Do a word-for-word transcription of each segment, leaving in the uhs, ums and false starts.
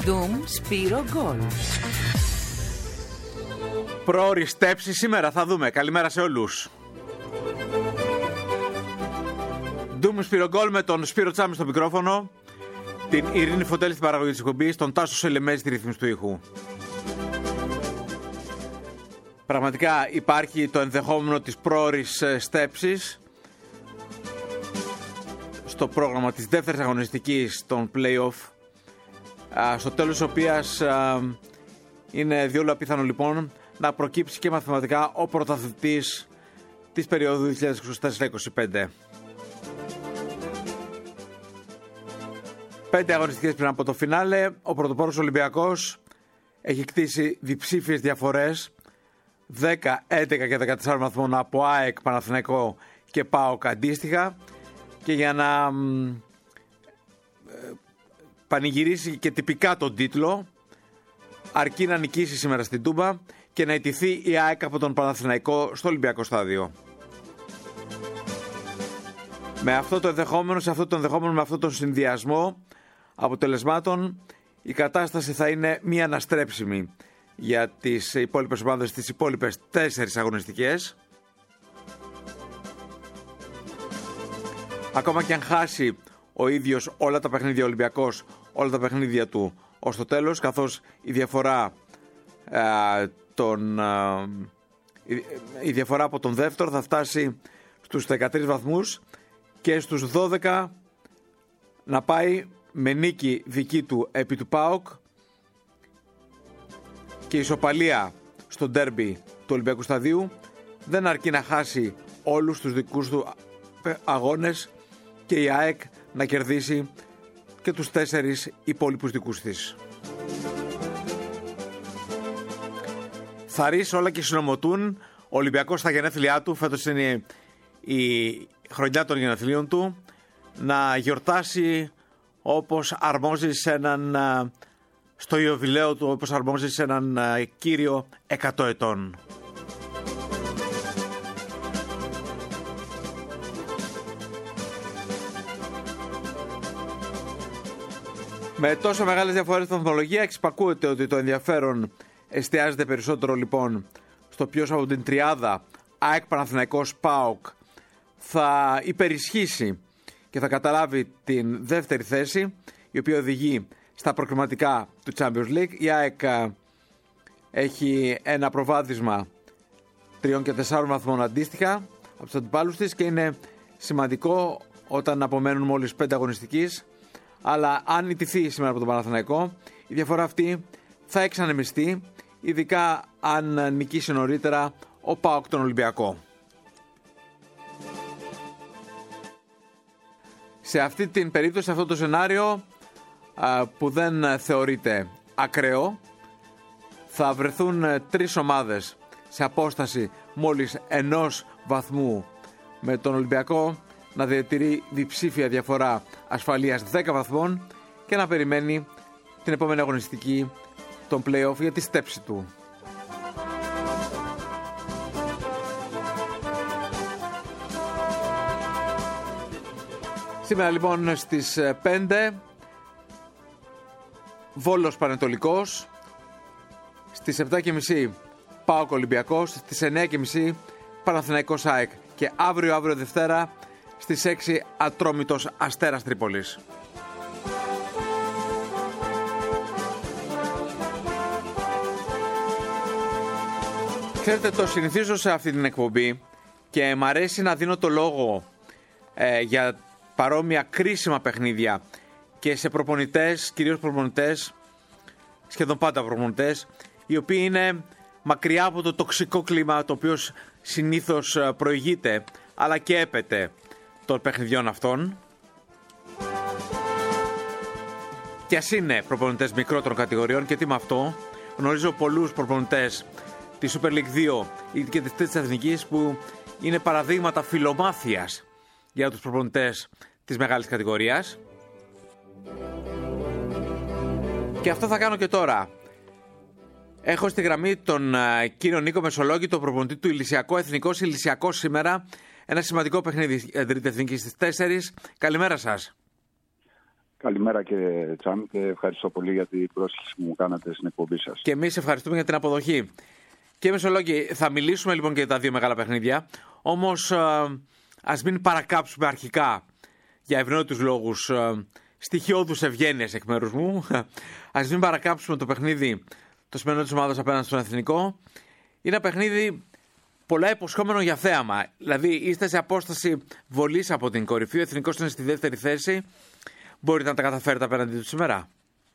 Ντουμ Σπύρο Γκολ. Πρόωρη στέψη σήμερα, θα δούμε. Καλημέρα σε όλους. Ντουμ Σπύρο Γκολ με τον Σπύρο Τσάμι στο μικρόφωνο, την Ειρήνη Φωτέλη στην παραγωγή της εκπομπής, τον Τάσο Σελεμέζη στη ρύθμιση του ήχου. Πραγματικά υπάρχει το ενδεχόμενο της πρόωρης στέψης στο πρόγραμμα της δεύτερης αγωνιστικής των play-off, στο τέλος της οποίας είναι διόλου απίθανο λοιπόν να προκύψει και μαθηματικά ο πρωταθλητής της περίοδου δύο χιλιάδες είκοσι τέσσερα είκοσι πέντε. Πέντε αγωνιστικές πριν από το φινάλε, ο πρωτοπόρος Ολυμπιακός έχει κτίσει διψήφιες διαφορές δέκα, έντεκα και δεκατέσσερα βαθμών από ΑΕΚ, Παναθηναϊκό και ΠΑΟΚ αντίστοιχα, και για να μ, ε, πανηγυρίσει και τυπικά τον τίτλο αρκεί να νικήσει σήμερα στην Τούμπα και να ιτηθεί η ΑΕΚ από τον Παναθηναϊκό στο Ολυμπιακό στάδιο. Με αυτό το ενδεχόμενο, σε αυτό το ενδεχόμενο, με αυτό τον συνδυασμό αποτελεσμάτων, η κατάσταση θα είναι μία αναστρέψιμη για τις υπόλοιπες ομάδες, τις υπόλοιπες τέσσερις αγωνιστικές. Ακόμα και αν χάσει ο ίδιος όλα τα παιχνίδια ο Ολυμπιακός, όλα τα παιχνίδια του ως το τέλος, καθώς η διαφορά, α, τον, α, η, η διαφορά από τον δεύτερο θα φτάσει στους δεκατρείς βαθμούς και στους δώδεκα να πάει με νίκη δική του επί του ΠΑΟΚ και ισοπαλία στο ντέρμπι του Ολυμπιακού Σταδίου. Δεν αρκεί να χάσει όλους τους δικούς του αγώνες και η ΑΕΚ να κερδίσει και τους τέσσερις υπόλοιπους δικούς της. Θαρρείς όλα και συνομωτούν. Ο Ολυμπιακός στα γενέθλιά του, φέτος είναι η χρονιά των γενεθλίων του, να γιορτάσει όπως αρμόζει σε έναν, στο ιωβιλέο του, όπως αρμόζει σε έναν κύριο εκατό ετών. Με τόσο μεγάλες διαφορές στην βαθμολογία εξυπακούεται ότι το ενδιαφέρον εστιάζεται περισσότερο λοιπόν στο ποιος από την τριάδα ΑΕΚ, Παναθηναϊκός, ΠΑΟΚ θα υπερισχύσει και θα καταλάβει την δεύτερη θέση, η οποία οδηγεί στα προκριματικά του Champions League. Η ΑΕΚ έχει ένα προβάδισμα τριών και τεσσάρων βαθμών αντίστοιχα από τους αντιπάλους της και είναι σημαντικό όταν απομένουν μόλις πέντε αγωνιστικής. Αλλά αν ιτηθεί σήμερα από τον Παναθηναϊκό, η διαφορά αυτή θα εξανεμιστεί, ειδικά αν νικήσει νωρίτερα ο ΠΑΟΚ τον Ολυμπιακό. Σε αυτή την περίπτωση, σε αυτό το σενάριο που δεν θεωρείται ακραίο, θα βρεθούν τρεις ομάδες σε απόσταση μόλις ενός βαθμού, με τον Ολυμπιακό να διατηρεί διψήφια διαφορά ασφαλείας δέκα βαθμών και να περιμένει την επόμενη αγωνιστική των play-off για τη στέψη του. Σήμερα λοιπόν στις πέντε Βόλος Πανετολικός, στις επτά και μισή ΠΑΟΚ Ολυμπιακός, στις εννιά και μισή Παναθηναϊκός ΑΕΚ και αύριο αύριο Δευτέρα στις έξι Ατρόμητος Αστέρας Τρίπολης. Ξέρετε, το συνηθίζω σε αυτή την εκπομπή και μ' αρέσει να δίνω το λόγο ε, για παρόμοια κρίσιμα παιχνίδια και σε προπονητές, κυρίως προπονητές, σχεδόν πάντα προπονητές, οι οποίοι είναι μακριά από το τοξικό κλίμα το οποίο συνήθως προηγείται αλλά και έπεται των παιχνιδιών αυτών. Και ας είναι προπονητές μικρότερων κατηγοριών, και τι με αυτό, γνωρίζω πολλούς προπονητές της Super League δύο και της Τρίτης Εθνικής που είναι παραδείγματα φιλομάθειας για τους προπονητές της μεγάλης κατηγορίας. Και αυτό θα κάνω και τώρα. Έχω στη γραμμή τον uh, κύριο Νίκο Μεσολόγη, τον προπονητή του Ηλυσιακό, Εθνικός Ηλυσιακός σήμερα. Ένα σημαντικό παιχνίδι Τρίτη Εθνική στις τέσσερις. Καλημέρα σας. Καλημέρα κύριε Τσάμ και ευχαριστώ πολύ για την πρόσκληση που μου κάνατε στην εκπομπή σας. Και εμείς ευχαριστούμε για την αποδοχή. Και Μεσολόγγι, θα μιλήσουμε λοιπόν και για τα δύο μεγάλα παιχνίδια. Όμως ας μην παρακάψουμε αρχικά για ευνόητους λόγους στοιχειώδους ευγένειας εκ μέρους μου. Ας μην παρακάψουμε το παιχνίδι το σημερινό της ομάδας απέναντι στον Εθνικό. Είναι ένα παιχνίδι πολλά υποσχόμενο για θέαμα. Δηλαδή είστε σε απόσταση βολής από την κορυφή. Ο Εθνικός είναι στη δεύτερη θέση. Μπορείτε να τα καταφέρετε απέναντι του σήμερα?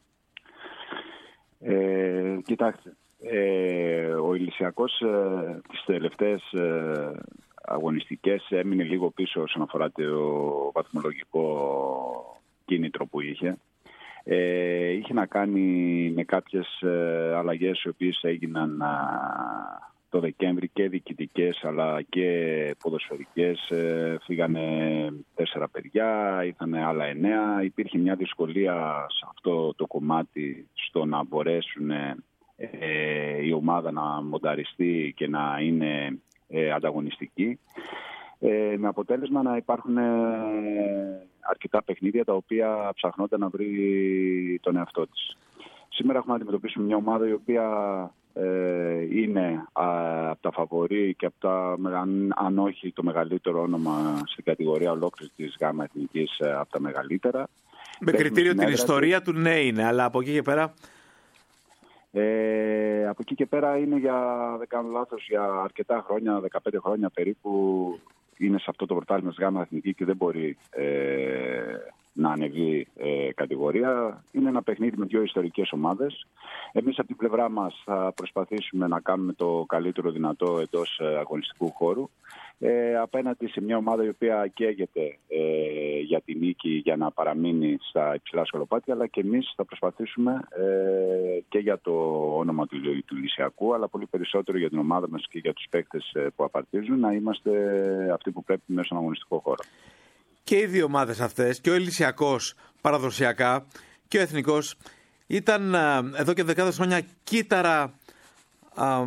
Ε, κοιτάξτε, ε, ο Ηλυσιακός ε, τις τελευταίες ε, αγωνιστικές έμεινε λίγο πίσω όσον αφορά το βαθμολογικό κίνητρο που είχε. Ε, είχε να κάνει με κάποιες ε, αλλαγές οι οποίες έγιναν α, το Δεκέμβρη, και διοικητικές αλλά και ποδοσφαιρικές. Ε, φύγανε τέσσερα παιδιά, ήρθαν άλλα εννέα. Υπήρχε μια δυσκολία σε αυτό το κομμάτι στο να μπορέσουν ε, η ομάδα να μονταριστεί και να είναι ε, ανταγωνιστική. Ε, με αποτέλεσμα να υπάρχουν ε, αρκετά παιχνίδια τα οποία ψαχνόταν να βρει τον εαυτό της. Σήμερα έχουμε να αντιμετωπίσουμε μια ομάδα η οποία ε, είναι από τα φαβορί και από τα, αν, αν όχι το μεγαλύτερο όνομα στην κατηγορία ολόκληρη της ΓΑΜΑ Εθνικής, ε, από τα μεγαλύτερα. Με κριτήριο την ιστορία του, ναι είναι, αλλά από εκεί και πέρα... Ε, από εκεί και πέρα είναι, για, δεν κάνω λάθος, για αρκετά χρόνια, δεκαπέντε χρόνια περίπου, είναι σε αυτό το πρωτάθλημα της ΓΑΜΑ Εθνική και δεν μπορεί ε, να ανεβεί ε, κατηγορία. Είναι ένα παιχνίδι με δύο ιστορικές ομάδες. Εμείς από την πλευρά μας θα προσπαθήσουμε να κάνουμε το καλύτερο δυνατό εντός ε, αγωνιστικού χώρου. Ε, απέναντι σε μια ομάδα η οποία καίγεται ε, για τη νίκη, για να παραμείνει στα υψηλά σκαλοπάτια, αλλά και εμείς θα προσπαθήσουμε ε, και για το όνομα του, του Ηλυσιακού, αλλά πολύ περισσότερο για την ομάδα μας και για τους παίκτες ε, που απαρτίζουν, να είμαστε αυτοί που πρέπει μέσα στον αγωνιστικό χώρο. Και οι δύο ομάδες αυτές, και ο Ηλυσιακός παραδοσιακά και ο Εθνικός, ήταν ε, εδώ και δεκάδες χρόνια κύτταρα ε,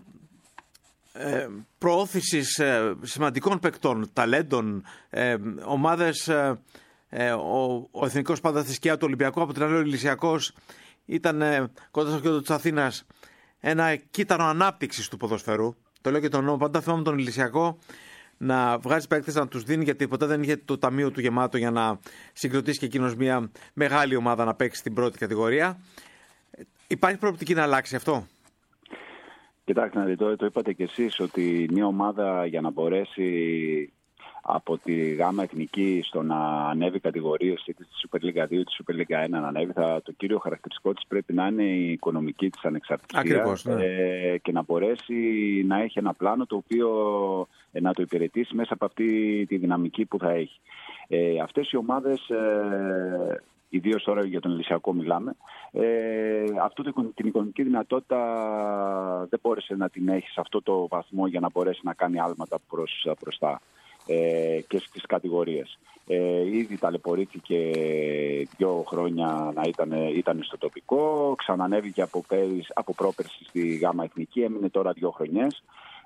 Ε, προώθησης ε, σημαντικών παικτών, ταλέντων, ε, ομάδες. Ε, ε, ο, ο Εθνικός πάντα στη σκιά του Ολυμπιακού, από την άλλη ο Ηλυσιακός ήταν ε, κοντά στο κέντρο της Αθήνας ένα κύτταρο ανάπτυξης του ποδοσφαίρου. Το λέω και τον νόμο, πάντα θυμάμαι τον Ηλυσιακό να βγάζει παίκτες, να τους δίνει, γιατί ποτέ δεν είχε το ταμείο του γεμάτο για να συγκροτήσει και εκείνος μια μεγάλη ομάδα να παίξει στην πρώτη κατηγορία. Υπάρχει προοπτική να αλλάξει αυτό? Κοιτάξτε να δείτε, το είπατε κι εσείς, ότι μια ομάδα για να μπορέσει από τη ΓΑΜΑ Εθνική στο να ανέβει κατηγορίες, είτε στη Super League δύο είτε στη Super League ένα να ανέβει, θα, το κύριο χαρακτηριστικό της πρέπει να είναι η οικονομική της ανεξαρτησία. Ακριβώς, ναι. ε, και να μπορέσει να έχει ένα πλάνο το οποίο ε, να το υπηρετήσει μέσα από αυτή τη δυναμική που θα έχει. Ε, αυτές οι ομάδες... Ε, ιδίως τώρα για τον Ηλυσιακό μιλάμε, ε, αυτό το, την οικονομική δυνατότητα δεν μπόρεσε να την έχει σε αυτό το βαθμό για να μπορέσει να κάνει άλματα προς μπροστά ε, και στις κατηγορίες. Ε, ήδη ταλαιπωρήθηκε δύο χρόνια να ήταν, ήταν στο τοπικό, ξανανέβηκε από, πέρυσι, από πρόπερση στη ΓΑΜΑ Εθνική, έμεινε τώρα δύο χρονιές.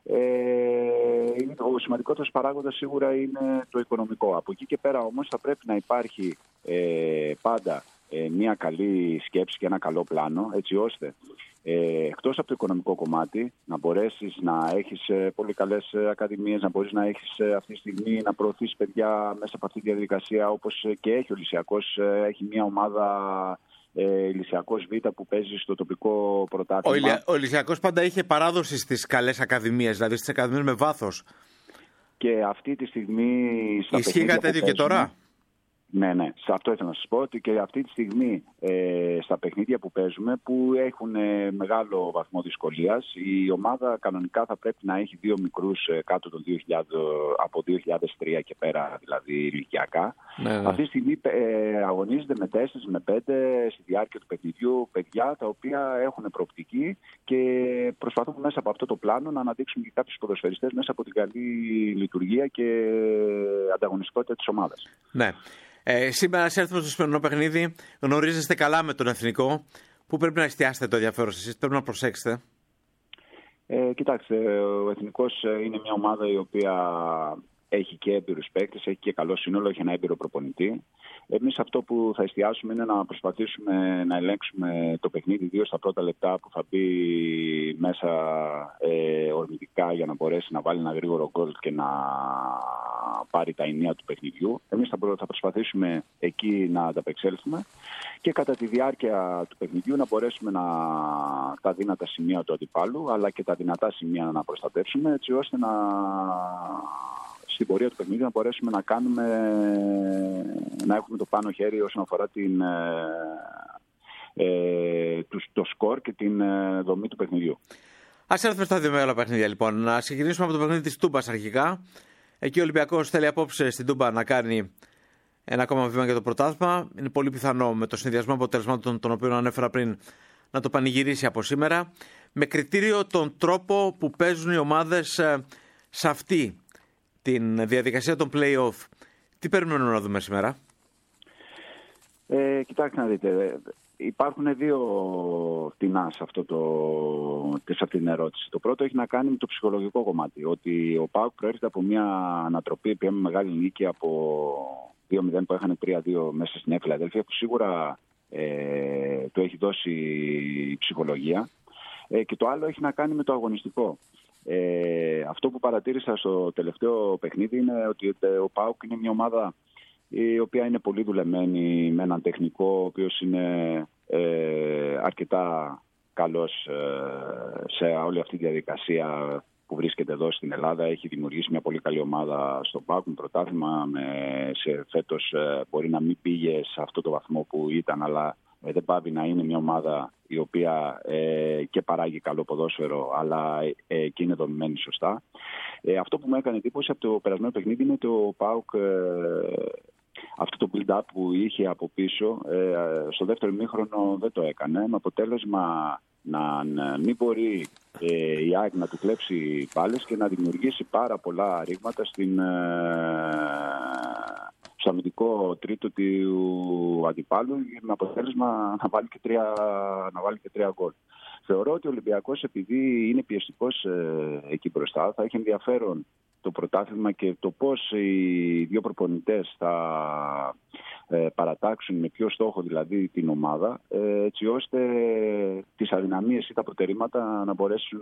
Ε, ο σημαντικότερος παράγοντας σίγουρα είναι το οικονομικό. Από εκεί και πέρα όμως θα πρέπει να υπάρχει ε, πάντα ε, μια καλή σκέψη και ένα καλό πλάνο, έτσι ώστε ε, εκτός από το οικονομικό κομμάτι να μπορέσεις να έχεις ε, πολύ καλές ε, ακαδημίες, να μπορείς να έχεις ε, αυτή τη στιγμή να προωθείς παιδιά μέσα από αυτή τη διαδικασία, όπως ε, και έχει ο Ηλυσιακός, ε, έχει μια ομάδα ε, Ηλυσιακός Β που παίζει στο τοπικό πρωτάθλημα. Ο, Ηλια... ο Ηλυσιακός πάντα είχε παράδοση στις καλές ακαδημίες, δηλαδή στις ακαδημίες με βάθος. Και αυτή τη στιγμή... Ισχύει κάτι τέτοιο και τώρα? Ναι, ναι. Σε αυτό ήθελα να σας πω, ότι και αυτή τη στιγμή ε, στα παιχνίδια που παίζουμε, που έχουν ε, μεγάλο βαθμό δυσκολίας, η ομάδα κανονικά θα πρέπει να έχει δύο μικρούς ε, κάτω των δύο χιλιάδες, από δύο χιλιάδες τρία και πέρα, δηλαδή ηλικιακά. Ναι, ναι. Αυτή τη στιγμή ε, αγωνίζεται με τέσσερις, με πέντε στη διάρκεια του παιχνιδιού παιδιά τα οποία έχουν προοπτική και προσπαθούμε μέσα από αυτό το πλάνο να αναδείξουμε και κάποιους ποδοσφαιριστές μέσα από την καλή λειτουργία και ανταγωνιστικότητα της ομάδας. Ναι. Ε, σήμερα, σε έρθουμε στο σημερινό παιχνίδι, γνωρίζεστε καλά με τον Εθνικό. Πού πρέπει να εστιάσετε το ενδιαφέρον σας, πρέπει να προσέξετε? Ε, κοιτάξτε, ο Εθνικός είναι μια ομάδα η οποία έχει και έμπειρους παίκτες, έχει και καλό σύνολο, έχει ένα έμπειρο προπονητή. Εμείς αυτό που θα εστιάσουμε είναι να προσπαθήσουμε να ελέγξουμε το παιχνίδι, ιδίως στα πρώτα λεπτά που θα μπει μέσα ε, ορμητικά για να μπορέσει να βάλει ένα γρήγορο γκολ και να πάρει τα ενία του παιχνιδιού. Εμείς θα, θα προσπαθήσουμε εκεί να ανταπεξέλθουμε και κατά τη διάρκεια του παιχνιδιού να μπορέσουμε να, τα δύνατα σημεία του αντιπάλου αλλά και τα δυνατά σημεία να προστατεύσουμε, έτσι ώστε να στην πορεία του παιχνιδιού να μπορέσουμε να κάνουμε, να έχουμε το πάνω χέρι όσον αφορά την, ε, το, το σκορ και την ε, δομή του παιχνιδιού. Ας έρθουμε στα δύο μεγάλα παιχνίδια λοιπόν. Να ξεκινήσουμε από το παιχνίδι της Τούμπας αρχικά. Εκεί ο Ολυμπιακός θέλει απόψε στην Τούμπα να κάνει ένα ακόμα βήμα για το πρωτάθλημα. Είναι πολύ πιθανό με το συνδυασμό αποτελεσμάτων των οποίων ανέφερα πριν να το πανηγυρίσει από σήμερα. Με κριτήριο τον τρόπο που παίζουν οι ομάδες σε αυτή την διαδικασία των play-off. Τι περιμένουμε να δούμε σήμερα? Ε, κοιτάξτε να δείτε. Υπάρχουν δύο φτηνά σε, αυτό το, σε αυτή την ερώτηση. Το πρώτο έχει να κάνει με το ψυχολογικό κομμάτι. Ότι ο ΠΑΟΚ προέρχεται από μια ανατροπή πια με μεγάλη νίκη από δύο μηδέν που έχανε τρία δύο μέσα στην Φιλαδέλφια, που σίγουρα ε, του έχει δώσει ψυχολογία. Ε, και το άλλο έχει να κάνει με το αγωνιστικό. Ε, αυτό που παρατήρησα στο τελευταίο παιχνίδι είναι ότι ο ΠΑΟΚ είναι μια ομάδα η οποία είναι πολύ δουλεμένη με έναν τεχνικό ο οποίος είναι ε, αρκετά καλός ε, σε όλη αυτή τη διαδικασία που βρίσκεται εδώ στην Ελλάδα. Έχει δημιουργήσει μια πολύ καλή ομάδα στο ΠΑΟΚ με πρωτάθλημα. Με, σε φέτος ε, μπορεί να μην πήγε σε αυτό το βαθμό που ήταν, αλλά ε, δεν πάβει να είναι μια ομάδα η οποία ε, και παράγει καλό ποδόσφαιρο, αλλά ε, και είναι δομημένη σωστά. Ε, αυτό που μου έκανε εντύπωση από το περασμένο παιχνίδι είναι ότι ο ΠΑΟΚ ε, αυτό το build-up που είχε από πίσω ε, στο δεύτερο ημίχρονο δεν το έκανε, με αποτέλεσμα να, να μην μπορεί ε, η ΑΕΚ να του κλέψει πάλες και να δημιουργήσει πάρα πολλά ρήγματα στην, ε, στο αμυντικό τρίτο του αντιπάλου, με αποτέλεσμα να βάλει και τρία, να βάλει και τρία γκολ. Θεωρώ ότι ο Ολυμπιακός, επειδή είναι πιεστικός ε, εκεί μπροστά, θα έχει ενδιαφέρον το πρωτάθλημα και το πώς οι δύο προπονητές θα ε, παρατάξουν με ποιο στόχο δηλαδή την ομάδα, ε, έτσι ώστε τις αδυναμίες ή τα προτερήματα να μπορέσουν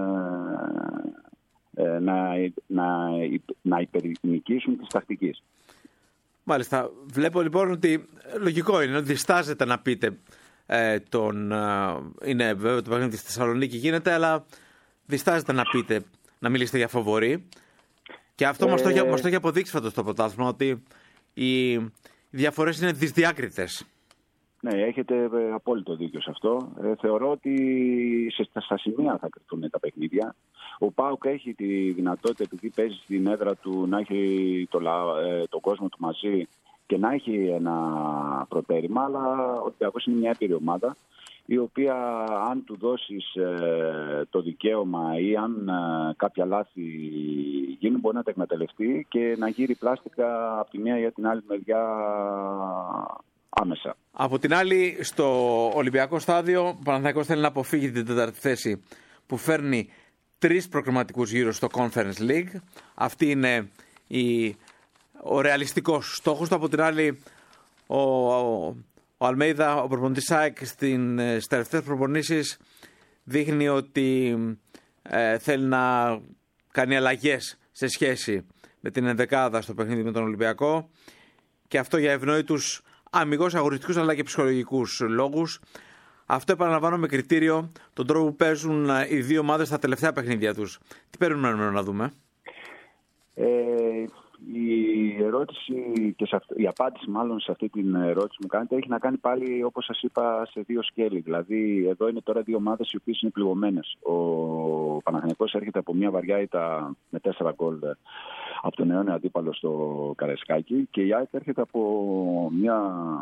ε, ε, να, να, να υπερνικήσουν τις τακτικές. Μάλιστα. Βλέπω λοιπόν ότι λογικό είναι ότι διστάζετε να πείτε ε, τον, ε, είναι βέβαια το παιχνίδι στη Θεσσαλονίκη γίνεται, αλλά διστάζετε να πείτε, να μιλήσετε για φοβορί. Και αυτό ε... μας, το έχει, μας το έχει αποδείξει φέτος το πρωτάθλημα, ότι οι διαφορές είναι δυσδιάκριτες. Ναι, έχετε απόλυτο δίκιο σε αυτό. Ε, θεωρώ ότι σε, στα σημεία θα κρυφθούν τα παιχνίδια. Ο ΠΑΟΚ έχει τη δυνατότητα, επειδή παίζει στην έδρα του, να έχει το, ε, τον κόσμο του μαζί και να έχει ένα προτέρημα, αλλά ο Ολυμπιακός είναι μια άπειρη ομάδα, η οποία αν του δώσεις ε, το δικαίωμα ή αν ε, κάποια λάθη γίνουν, μπορεί να τα εκμεταλλευτεί και να γύρει πλάστικα από τη μία για την άλλη μεριά άμεσα. Από την άλλη, στο Ολυμπιακό στάδιο, ο Παναθηναϊκός θέλει να αποφύγει την τέταρτη θέση που φέρνει τρεις προκριματικούς γύρους στο Conference League. Αυτή είναι η, ο ρεαλιστικός στόχος του. Από την άλλη, ο, ο, ο Αλμέιδα, ο προπονητής ΑΕΚ, στις τελευταίες προπονήσεις δείχνει ότι ε, θέλει να κάνει αλλαγές σε σχέση με την ενδεκάδα στο παιχνίδι με τον Ολυμπιακό, και αυτό για ευνόητους αμιγώς αγωνιστικούς αλλά και ψυχολογικούς λόγους. Αυτό επαναλαμβάνω με κριτήριο τον τρόπο που παίζουν οι δύο ομάδες στα τελευταία παιχνίδια τους. Τι περιμένουμε να δούμε? Ε, η ερώτηση και σε αυτό, η απάντηση μάλλον σε αυτή την ερώτηση μου κάνετε έχει να κάνει πάλι, όπως σας είπα, σε δύο σκέλη. Δηλαδή εδώ είναι τώρα δύο ομάδες οι οποίες είναι πληγωμένες. Ο Παναθηναϊκός έρχεται από μια βαριά ήττα με τέσσερα γκολ από τον αιώνιο αντίπαλο στο Καραϊσκάκι, και η ΑΕΚ έρχεται από μια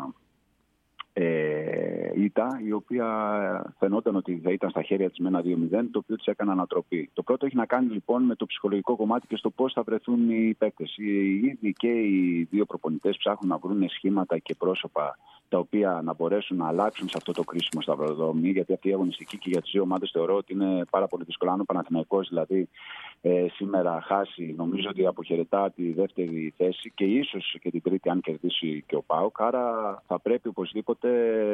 ε, ήττα η οποία φαινόταν ότι θα ήταν στα χέρια της με ένα δύο μηδέν, το οποίο της έκανε ανατροπή. Το πρώτο έχει να κάνει λοιπόν με το ψυχολογικό κομμάτι και στο πώς θα βρεθούν οι παίκτες. Ήδη και οι δύο προπονητές ψάχνουν να βρουν σχήματα και πρόσωπα τα οποία να μπορέσουν να αλλάξουν σε αυτό το κρίσιμο σταυροδρόμι, γιατί αυτή η αγωνιστική και για τις δύο ομάδες θεωρώ ότι είναι πάρα πολύ δύσκολο. Αν ο Παναθηναϊκός δηλαδή ε, σήμερα χάσει, νομίζω ότι αποχαιρετά τη δεύτερη θέση και ίσως και την τρίτη αν κερδίσει και ο ΠΑΟΚ. Άρα θα πρέπει οπωσδήποτε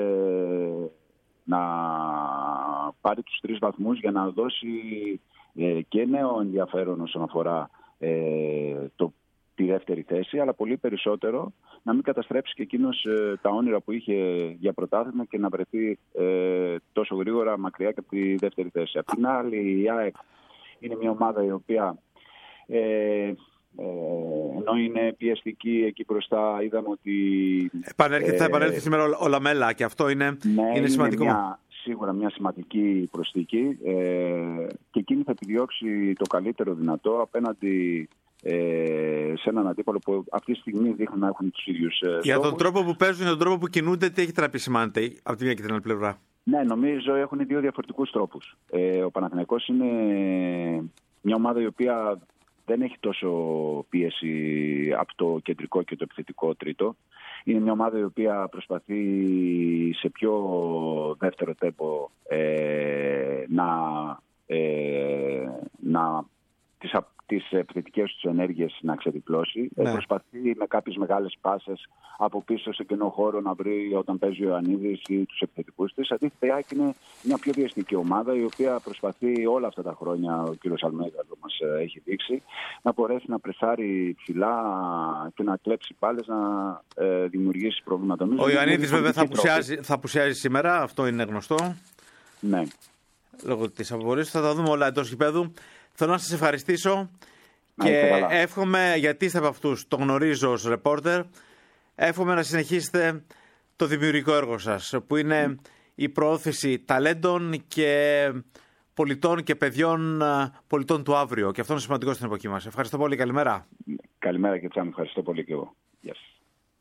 να πάρει τους τρεις βαθμούς για να δώσει ε, και νέο ενδιαφέρον όσον αφορά ε, το, τη δεύτερη θέση, αλλά πολύ περισσότερο να μην καταστρέψει και εκείνος ε, τα όνειρα που είχε για πρωτάθλημα και να βρεθεί ε, τόσο γρήγορα μακριά και από τη δεύτερη θέση. Απ' την άλλη, η ΑΕΚ είναι μια ομάδα η οποία ε, ε, ενώ είναι πιεστική εκεί μπροστά, είδαμε ότι... Επανέρχεται, ε, θα επανέλθει σήμερα ο Λαμέλα και αυτό είναι, ναι, είναι σημαντικό. Είναι μια, σίγουρα μια σημαντική προσθήκη ε, και εκείνη θα επιδιώξει το καλύτερο δυνατό απέναντι Ε, σε έναν αντίπαλο που αυτή τη στιγμή δείχνουν να έχουν τους ίδιους ε, για στόχους. τον τρόπο που παίζουν, για τον τρόπο που κινούνται, τι έχει τραπεζιμάνεται από τη μία και την άλλη πλευρά? Ναι, νομίζω έχουν δύο διαφορετικούς τρόπους. Ε, ο Παναθηναϊκός είναι μια ομάδα η οποία δεν έχει τόσο πίεση από το κεντρικό και το επιθετικό τρίτο. Είναι μια ομάδα η οποία προσπαθεί σε πιο δεύτερο τέμπο ε, να, ε, να τις τις επιθετικές τους ενέργειες να ξεδιπλώσει. Ναι. Προσπαθεί με κάποιες μεγάλες πάσες από πίσω σε κενό χώρο να βρει όταν παίζει ο Ιωαννίδης ή τους επιθετικούς της. Αντίθετα, η ΑΕΚ είναι μια πιο βιαστική ομάδα η οποία προσπαθεί όλα αυτά τα χρόνια, ο κ. Αλμέιδα μας έχει δείξει, να μπορέσει να πρεσάρει ψηλά και να κλέψει πάλες, να ε, δημιουργήσει προβλήματα. Ο Ιωαννίδης βέβαια θα απουσιάζει, θα απουσιάζει σήμερα, αυτό είναι γνωστό. Ναι. Λόγω της αποβολής θα τα δούμε όλα εντός γηπέδου. Θέλω να σας ευχαριστήσω και εύχομαι, γιατί είστε από αυτούς, το γνωρίζω ως ρεπόρτερ, εύχομαι να συνεχίσετε το δημιουργικό έργο σας, που είναι η προώθηση ταλέντων και πολιτών και παιδιών πολιτών του αύριο. Και αυτό είναι σημαντικό στην εποχή μας. Ευχαριστώ πολύ. Καλημέρα. Καλημέρα και Τσάμι. Ευχαριστώ πολύ και εγώ. Γεια σας.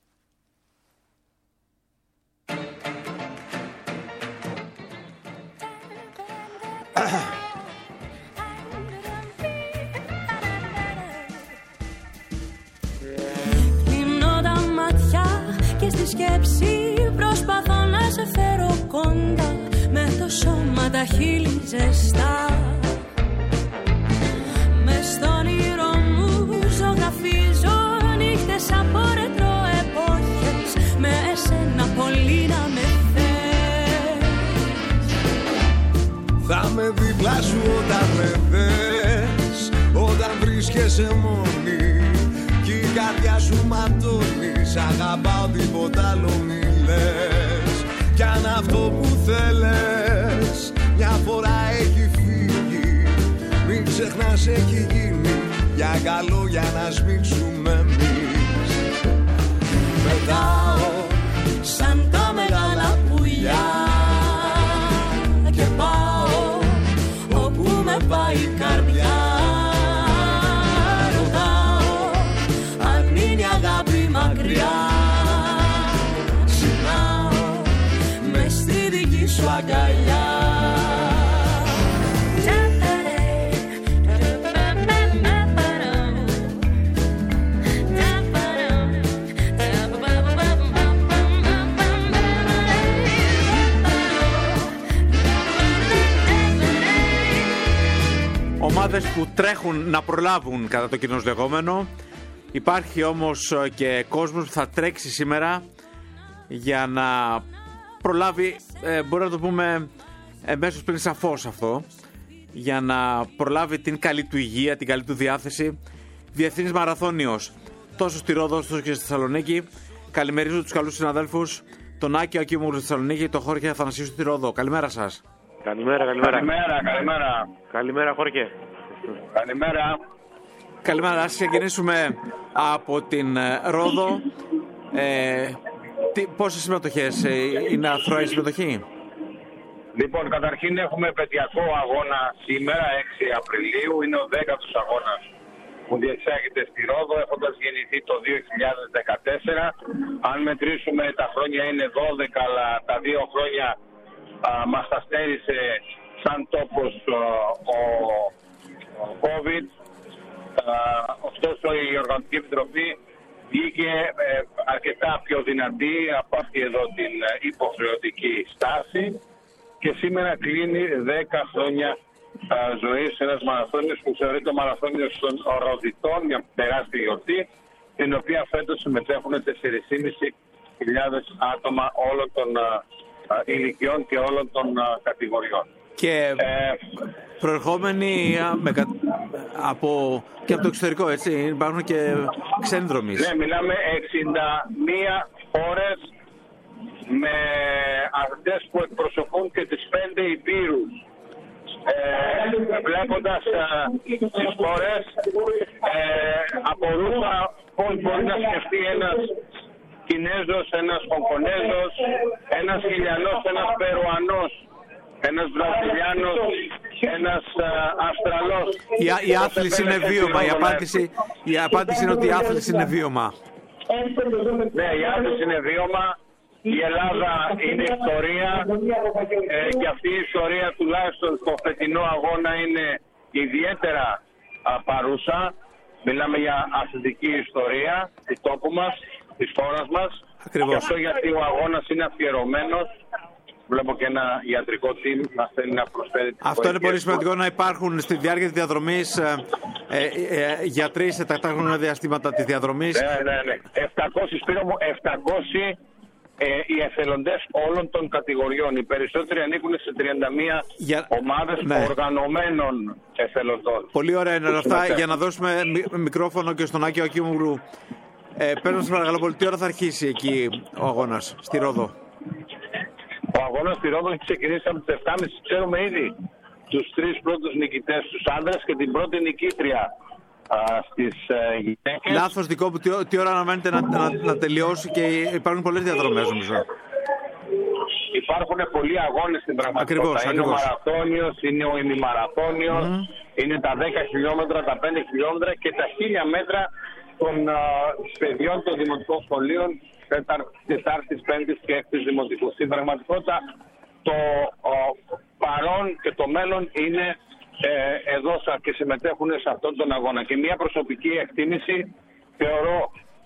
Και στη σκέψη προσπαθώ να σε φέρω κοντά, με το σώμα τα χείλη ζεστά. Μες στον όνειρο μου ζωγραφίζω νύχτες από ρετρό εποχές, με εσένα πολύ να με θες. Θα με δίπλα σου όταν με θες, όταν βρίσκεσαι μόνη κι η καρδιά σου ματώνει. Σ' αγαπάω, τίποτα άλλο μη λες. Κι αν αυτό που θέλες μια φορά έχει φύγει, μην ξεχνάς έχει γίνει για καλό, για να σμίξουμε εμείς. Πετάω σαν τα μεγάλα πουλιά και πάω όπου με πάει η καρδιά. Μακριά ξυπνάω μες στη δική σου αγκαλιά. Ομάδες που τρέχουν να προλάβουν κατά το κοινώς λεγόμενο. Υπάρχει όμως και κόσμος που θα τρέξει σήμερα για να προλάβει, ε, μπορεί να το πούμε εμέσως πριν σαφώς αυτό, για να προλάβει την καλή του υγεία, την καλή του διάθεση. Διεθνής μαραθώνιος τόσο στη Ρόδο όσο και στη Θεσσαλονίκη. Καλημερίζω τους καλούς συναδέλφους, τον Άκη Ακίμου στη Θεσσαλονίκη, τον Χόρχε Αθανασίου στη Ρόδο. Καλημέρα σας. Καλημέρα, καλημέρα. Καλημέρα, καλημέρα. Καλημέρα, Χόρχε. Καλημέρα. Καλημέρα, ας ξεκινήσουμε από την Ρόδο. Ε, τι, πόσες συμμετοχές, ε, είναι αθρώα η συμμετοχή? Λοιπόν, καταρχήν έχουμε επαιτειακό αγώνα σήμερα, έξι Απριλίου. Είναι ο δέκατος αγώνας που διεξάγεται στη Ρόδο, έχοντας γεννηθεί το δύο χιλιάδες δεκατέσσερα. Αν μετρήσουμε τα χρόνια είναι δώδεκα, αλλά τα δύο χρόνια α, μας τα στέρισε σαν τόπος ο, ο, ο COVID. Uh, ωστόσο η Οργανωτική Επιτροπή βγήκε ε, αρκετά πιο δυνατή από αυτή εδώ την υποχρεωτική στάση και σήμερα κλείνει δέκα χρόνια α, ζωής ένας μαραθώνιος που θεωρείται ο μαραθώνιος των Ροδιτών, μια τεράστια γιορτή, την οποία φέτος συμμετέχουν τέσσερις χιλιάδες πεντακόσια άτομα όλων των α, α, ηλικιών και όλων των α, κατηγοριών. Και Ε, προερχόμενοι α, με, κα- από, και από το εξωτερικό, έτσι, υπάρχουν και ξένοι δρομείς. Ναι, μιλάμε εξήντα μία χώρες με αυτές που εκπροσωπούν και τις πέντε υπήρους. Ε, βλέποντας ε, τις χώρες, ε, απορούσα πώς μπορεί να σκεφτεί ένας Κινέζος, ένας Χονκονέζος, ένας Χιλιανός, ένας Περουανός, ένας Βραζιλιάνος, ένας ε, Αυστραλός. Η, α- η άθληση είναι βίωμα. Η απάντηση, η απάντηση είναι ότι η άθληση είναι βίωμα. Ναι, η άθληση είναι βίωμα. Η Ελλάδα είναι ιστορία ε, και αυτή η ιστορία τουλάχιστον στο φετινό αγώνα είναι ιδιαίτερα α, παρούσα. Μιλάμε για αθλητική ιστορία του τόπου μας, της χώρας μας. Ακριβώς. Και αυτό γιατί ο αγώνας είναι αφιερωμένος. Βλέπω και ένα ιατρικό team να θέλει να προσφέρει. Αυτό είναι πολύ σημαντικό, να υπάρχουν στη διάρκεια της διαδρομής ε, ε, ε, γιατροί σε τακτά χρονικά διαστήματα της διαδρομής. Ναι, ναι, ναι. επτακόσιοι, Σπύρο μου, επτακόσιοι ε, οι εθελοντές όλων των κατηγοριών. Οι περισσότεροι ανήκουν σε τριάντα μία Για- ομάδες ναι. οργανωμένων εθελοντών. Πολύ ωραία είναι όλα αυτά. Για να δώσουμε μι- μικρόφωνο και στον Άκη Ακίμουγλου. Ε, Πες μας παρακαλώ πολύ, τι ώρα θα αρχίσει εκεί ο αγώνας, στη Ρόδο? Ο αγώνας στη Ρόδο έχει ξεκινήσει από τις επτά και μισή. Ξέρουμε ήδη τους τρεις πρώτους νικητές, τους άντρες και την πρώτη νικήτρια α, στις ε, γυναίκες. Λάθος δικό μου, τι, ό- τι ώρα αναμένετε να, να, να τελειώσει και υπάρχουν πολλές διαδρομές νομίζω. Υπάρχουν πολλοί αγώνες στην πραγματικότητα. Ακριβώς, είναι ακριβώς. ο μαραθώνιος, είναι ο ημιμαραθώνιος, είναι τα δέκα χιλιόμετρα, τα πέντε χιλιόμετρα και τα χίλια μέτρα των α, παιδιών των δημοτικών σχολείων Τετάρτης, Πέμπτης και Έκτης Δημοτικού. Στην πραγματικότητα το ο, παρόν και το μέλλον είναι ε, εδώ σα- και συμμετέχουν σε αυτόν τον αγώνα. Και μια προσωπική εκτίμηση θεωρώ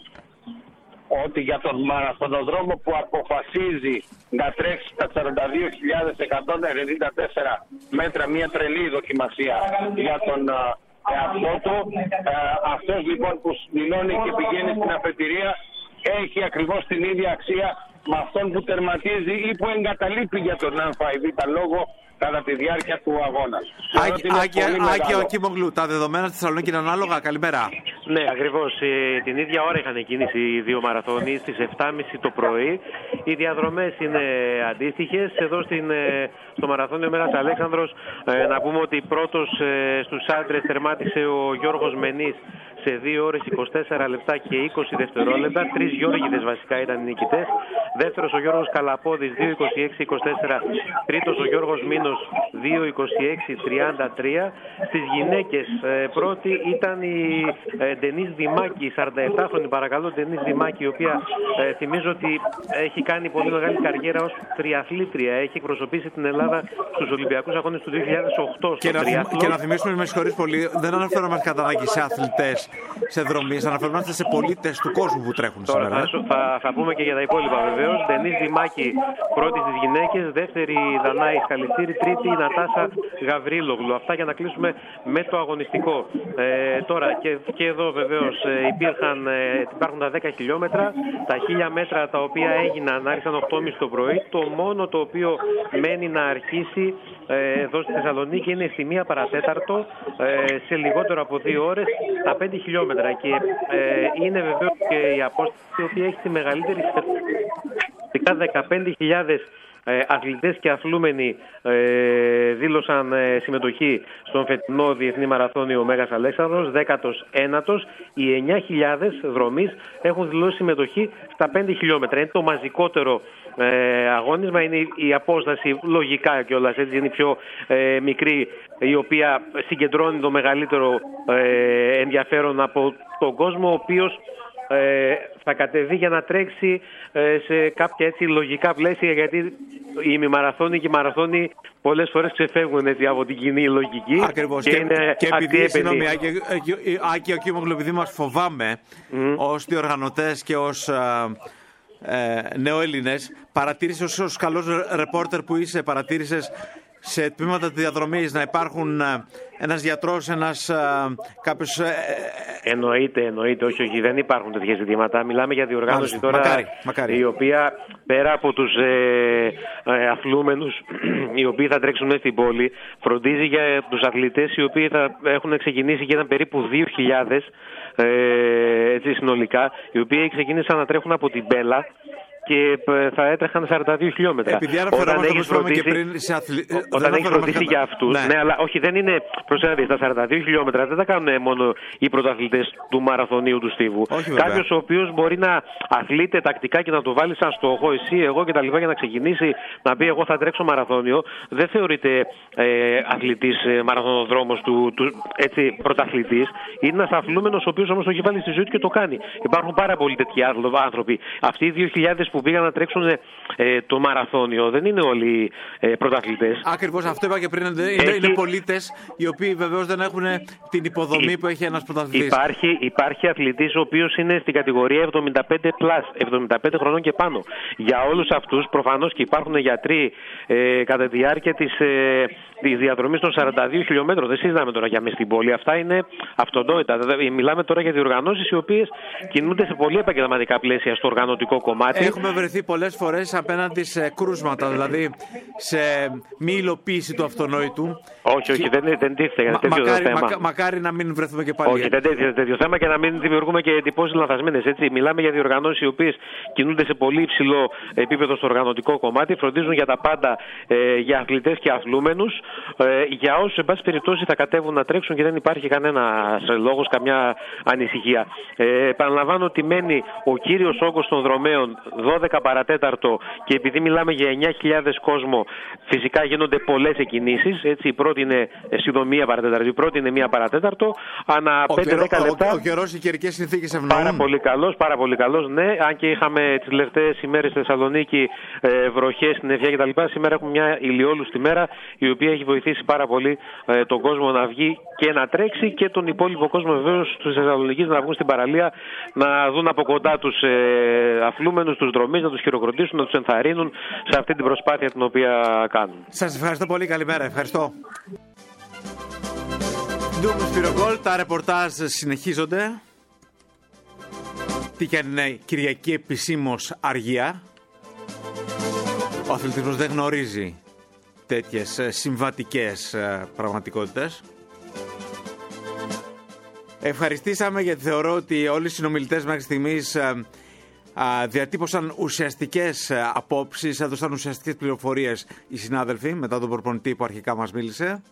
ότι για τον μαραθωνοδρόμο που αποφασίζει να τρέξει τα σαράντα δύο χιλιάδες εκατόν ενενήντα τέσσερα μέτρα, μια τρελή δοκιμασία για τον α, εαυτό του, α, αυτός λοιπόν που δηλώνει και πηγαίνει στην αφετηρία έχει ακριβώς την ίδια αξία με αυτόν που τερματίζει ή που εγκαταλείπει για τον Α ή Β λόγο κατά τη διάρκεια του αγώνα. Θεωρώ ότι είναι Άκη, πολύ Άκη μεγάλο. Ακίμουγλου, τα δεδομένα στη Θεσσαλονίκη είναι ανάλογα. Καλημέρα. Ναι, ακριβώς. Ε, την ίδια ώρα είχαν κίνηση οι δύο μαραθώνοι στις επτά και μισή το πρωί. Οι διαδρομές είναι αντίστοιχες. Εδώ στην, ε, στο μαραθώνιο Μέρας Αλέξανδρος ε, να πούμε ότι πρώτος ε, στους άντρες τερμάτισε ο Γιώργος Μενής σε δύο ώρες είκοσι τέσσερα λεπτά και είκοσι δευτερόλεπτα. Τρεις Γιώργηδες βασικά ήταν οι νικητές. Δεύτερος ο Γιώργος Καλαπόδης δύο είκοσι έξι είκοσι τέσσερα. Τρίτος ο Γιώργος Μίνος δύο είκοσι έξι τριάντα τρία. Στις γυναίκες ε, πρώτη ήταν η ε, Ντενίς Δημάκη, σαράντα επτάχρονη παρακαλώ, Ντενίς Δημάκη, η οποία ε, θυμίζω ότι έχει κάνει πολύ μεγάλη καριέρα ως τριαθλήτρια. Έχει εκπροσωπήσει την Ελλάδα στους Ολυμπιακούς Αγώνες του δύο χιλιάδες οκτώ Και στο να, θυμ- τριάθλο. και να θυμίσουμε, με συγχωρείς πολύ, δεν αναφέρομαστε κατά ανάγκη σε αθλητές σε δρομείς, αναφερόμαστε σε πολίτες του κόσμου που τρέχουν Τώρα σήμερα. θα, σου- θα, θα πούμε και για τα υπόλοιπα βεβαίως. Ντενίς Δημάκη πρώτη στις γυναίκες, δεύτερη Δανάη Σκαλιστήρη, τρίτη η Νατάσα Γαβρίλογλου. Αυτά για να κλείσουμε με το αγωνιστικό. Ε, τώρα και, και εδώ βεβαίως ε, υπήρχαν, ε, υπάρχουν τα δέκα χιλιόμετρα, τα χίλια μέτρα τα οποία έγιναν, άρχισαν οκτώ και μισή το πρωί. Το μόνο το οποίο μένει να αρχίσει ε, εδώ στη Θεσσαλονίκη είναι στη μία παρατέταρτο, ε, σε λιγότερο από δύο ώρες, τα πέντε χιλιόμετρα. Και ε, είναι βεβαίως και η απόσταση η οποία έχει τη μεγαλύτερη συμμετοχή. δεκαπέντε χιλιάδες ε, αθλητές και αθλούμενοι ε, δήλωσαν ε, συμμετοχή στον φετινό Διεθνή Μαραθώνιο Μέγας Αλέξανδρος, δέκατος ένατος. Οι εννιά χιλιάδες δρομείς έχουν δηλώσει συμμετοχή στα πέντε χιλιόμετρα. Είναι το μαζικότερο ε, αγώνισμα, είναι η απόσταση λογικά κιόλας, έτσι είναι η πιο ε, μικρή, η οποία συγκεντρώνει το μεγαλύτερο ε, ενδιαφέρον από τον κόσμο, ο οποίος Ε, θα κατεβεί για να τρέξει ε, σε κάποια έτσι λογικά πλαίσια, γιατί οι ημιμαραθώνοι και οι μαραθώνοι πολλές φορές ξεφεύγουν έτσι από την κοινή λογική. Ακριβώς. Και, Και, είναι και επειδή, συγγνώμη, ακτιέπαινοι. Άκη Ακίμογλου, επειδή μας φοβάμαι mm. ως διοργανωτές και ως ε, νεοέλληνες, παρατήρησες ως, ως καλός ρεπόρτερ που είσαι, παρατήρησες σε τμήματα της διαδρομής να υπάρχουν ε, ένας γιατρός, ένας ε, κάποιος... Ε, εννοείται, εννοείται, όχι, όχι, δεν υπάρχουν τέτοια ζητήματα. Μιλάμε για διοργάνωση Μάλιστα. τώρα Μακάρι, μακάρι. η οποία πέρα από τους ε, ε, αθλούμενους οι οποίοι θα τρέξουν μέσα στην πόλη, φροντίζει για τους αθλητές οι οποίοι θα έχουν ξεκινήσει και ήταν περίπου δύο χιλιάδες ε, έτσι, συνολικά, οι οποίοι ξεκίνησαν να τρέχουν από την Μπέλα και θα έτρεχαν σαράντα δύο χιλιόμετρα. Επειδή όταν έχεις φροντίσει, πριν σε αθλη... όταν έχεις φροντίσει για αυτούς, ναι. ναι, αλλά όχι, δεν είναι, προσέξτε, τα σαράντα δύο χιλιόμετρα δεν τα κάνουν μόνο οι πρωταθλητές του μαραθωνίου του Στίβου. Κάποιος ο οποίος μπορεί να αθλείται τακτικά και να το βάλει σαν στόχο, εσύ, εγώ κτλ. Για να ξεκινήσει να πει εγώ θα τρέξω μαραθώνιο, δεν θεωρείται ε, αθλητής, ε, μαραθωνοδρόμος του, του έτσι, πρωταθλητής. Είναι ένας αθλούμενος ο οποίος όμως το έχει βάλει στη ζωή του και το κάνει. Υπάρχουν πάρα πολλοί τέτοιοι άνθρωποι. Αυτοί οι δύο χιλιάδες που πήγαν να τρέξουν ε, το μαραθώνιο δεν είναι όλοι ε, πρωταθλητές. Ακριβώς αυτό είπα και πριν. Είναι, έχει... είναι πολίτες οι οποίοι βεβαίως δεν έχουν την υποδομή Υ... που έχει ένας πρωταθλητής. Υπάρχει, υπάρχει αθλητής ο οποίος είναι στην κατηγορία εβδομήντα πέντε πλας, εβδομήντα πέντε χρονών και πάνω. Για όλους αυτούς προφανώς και υπάρχουν γιατροί ε, κατά τη διάρκεια της, ε, της διαδρομής των σαράντα δύο χιλιόμετρων. Δεν συζητάμε τώρα για μέσα στην πόλη. Αυτά είναι αυτονόητα. Δηλαδή, μιλάμε τώρα για διοργανώσεις οι οποίες κινούνται σε πολύ επαγγελματικά πλαίσια στο οργανωτικό κομμάτι. Έχουμε βρεθεί πολλές φορές απέναντι σε κρούσματα, δηλαδή σε μη υλοποίηση του αυτονόητου. Όχι, όχι, και... δεν, δεν τίθεται για τέτοιο μακάρι, θέμα. Μακα, μακάρι να μην βρεθούμε και πάλι. Όχι, δεν τίθεται τέτοιο θέμα και να μην δημιουργούμε και εντυπώσεις λανθασμένες. Έτσι. Μιλάμε για διοργανώσεις οι οποίες κινούνται σε πολύ υψηλό επίπεδο στο οργανωτικό κομμάτι, φροντίζουν για τα πάντα ε, για αθλητές και αθλούμενους, ε, για όσους εν πάση περιπτώσει θα κατέβουν να τρέξουν και δεν υπάρχει κανένας λόγος, καμιά ανησυχία. Ε, επαναλαμβάνω ότι μένει ο κύριος όγκος των δρομέων δώδεκα παρατέταρτο και επειδή μιλάμε για εννιά χιλιάδες κόσμο, φυσικά γίνονται πολλές εκκινήσεις. Έτσι, η πρώτη είναι σχεδόν μία παρατέταρτο, η πρώτη είναι μία παρατέταρτο. Ανά πέντε δέκα λεπτά. Ο, ο, ο καιρός, οι καιρικές συνθήκες ευνοούν. Πάρα πολύ καλός, πάρα πολύ καλός, ναι. Αν και είχαμε τις τελευταίες ημέρες στη Θεσσαλονίκη ε, βροχές, στην Ευγεία κτλ. Σήμερα έχουμε μια ηλιόλουστη μέρα η οποία έχει βοηθήσει πάρα πολύ ε, τον κόσμο να βγει και να τρέξει και τον υπόλοιπο κόσμο βεβαίως της Θεσσαλονίκης να βγουν στην παραλία, να δουν από κοντά τους ε, αθλούμενους, τους δρομείς, να τους χειροκροτήσουν, να τους ενθαρρύνουν σε αυτή την προσπάθεια την οποία κάνουν. Σας ευχαριστώ πολύ. Καλημέρα. Ευχαριστώ. Ντούμου Σπυρογκόλ, τα ρεπορτάζ συνεχίζονται. Τι και αν είναι Κυριακή επισήμως αργία. Ο αθλητισμός δεν γνωρίζει τέτοιες συμβατικές πραγματικότητες. Ευχαριστήσαμε γιατί θεωρώ ότι όλοι οι συνομιλητές μέχρι στιγμής διατύπωσαν ουσιαστικές απόψεις, έδωσαν ουσιαστικές πληροφορίες οι συνάδελφοι μετά τον προπονητή που αρχικά μας μίλησε.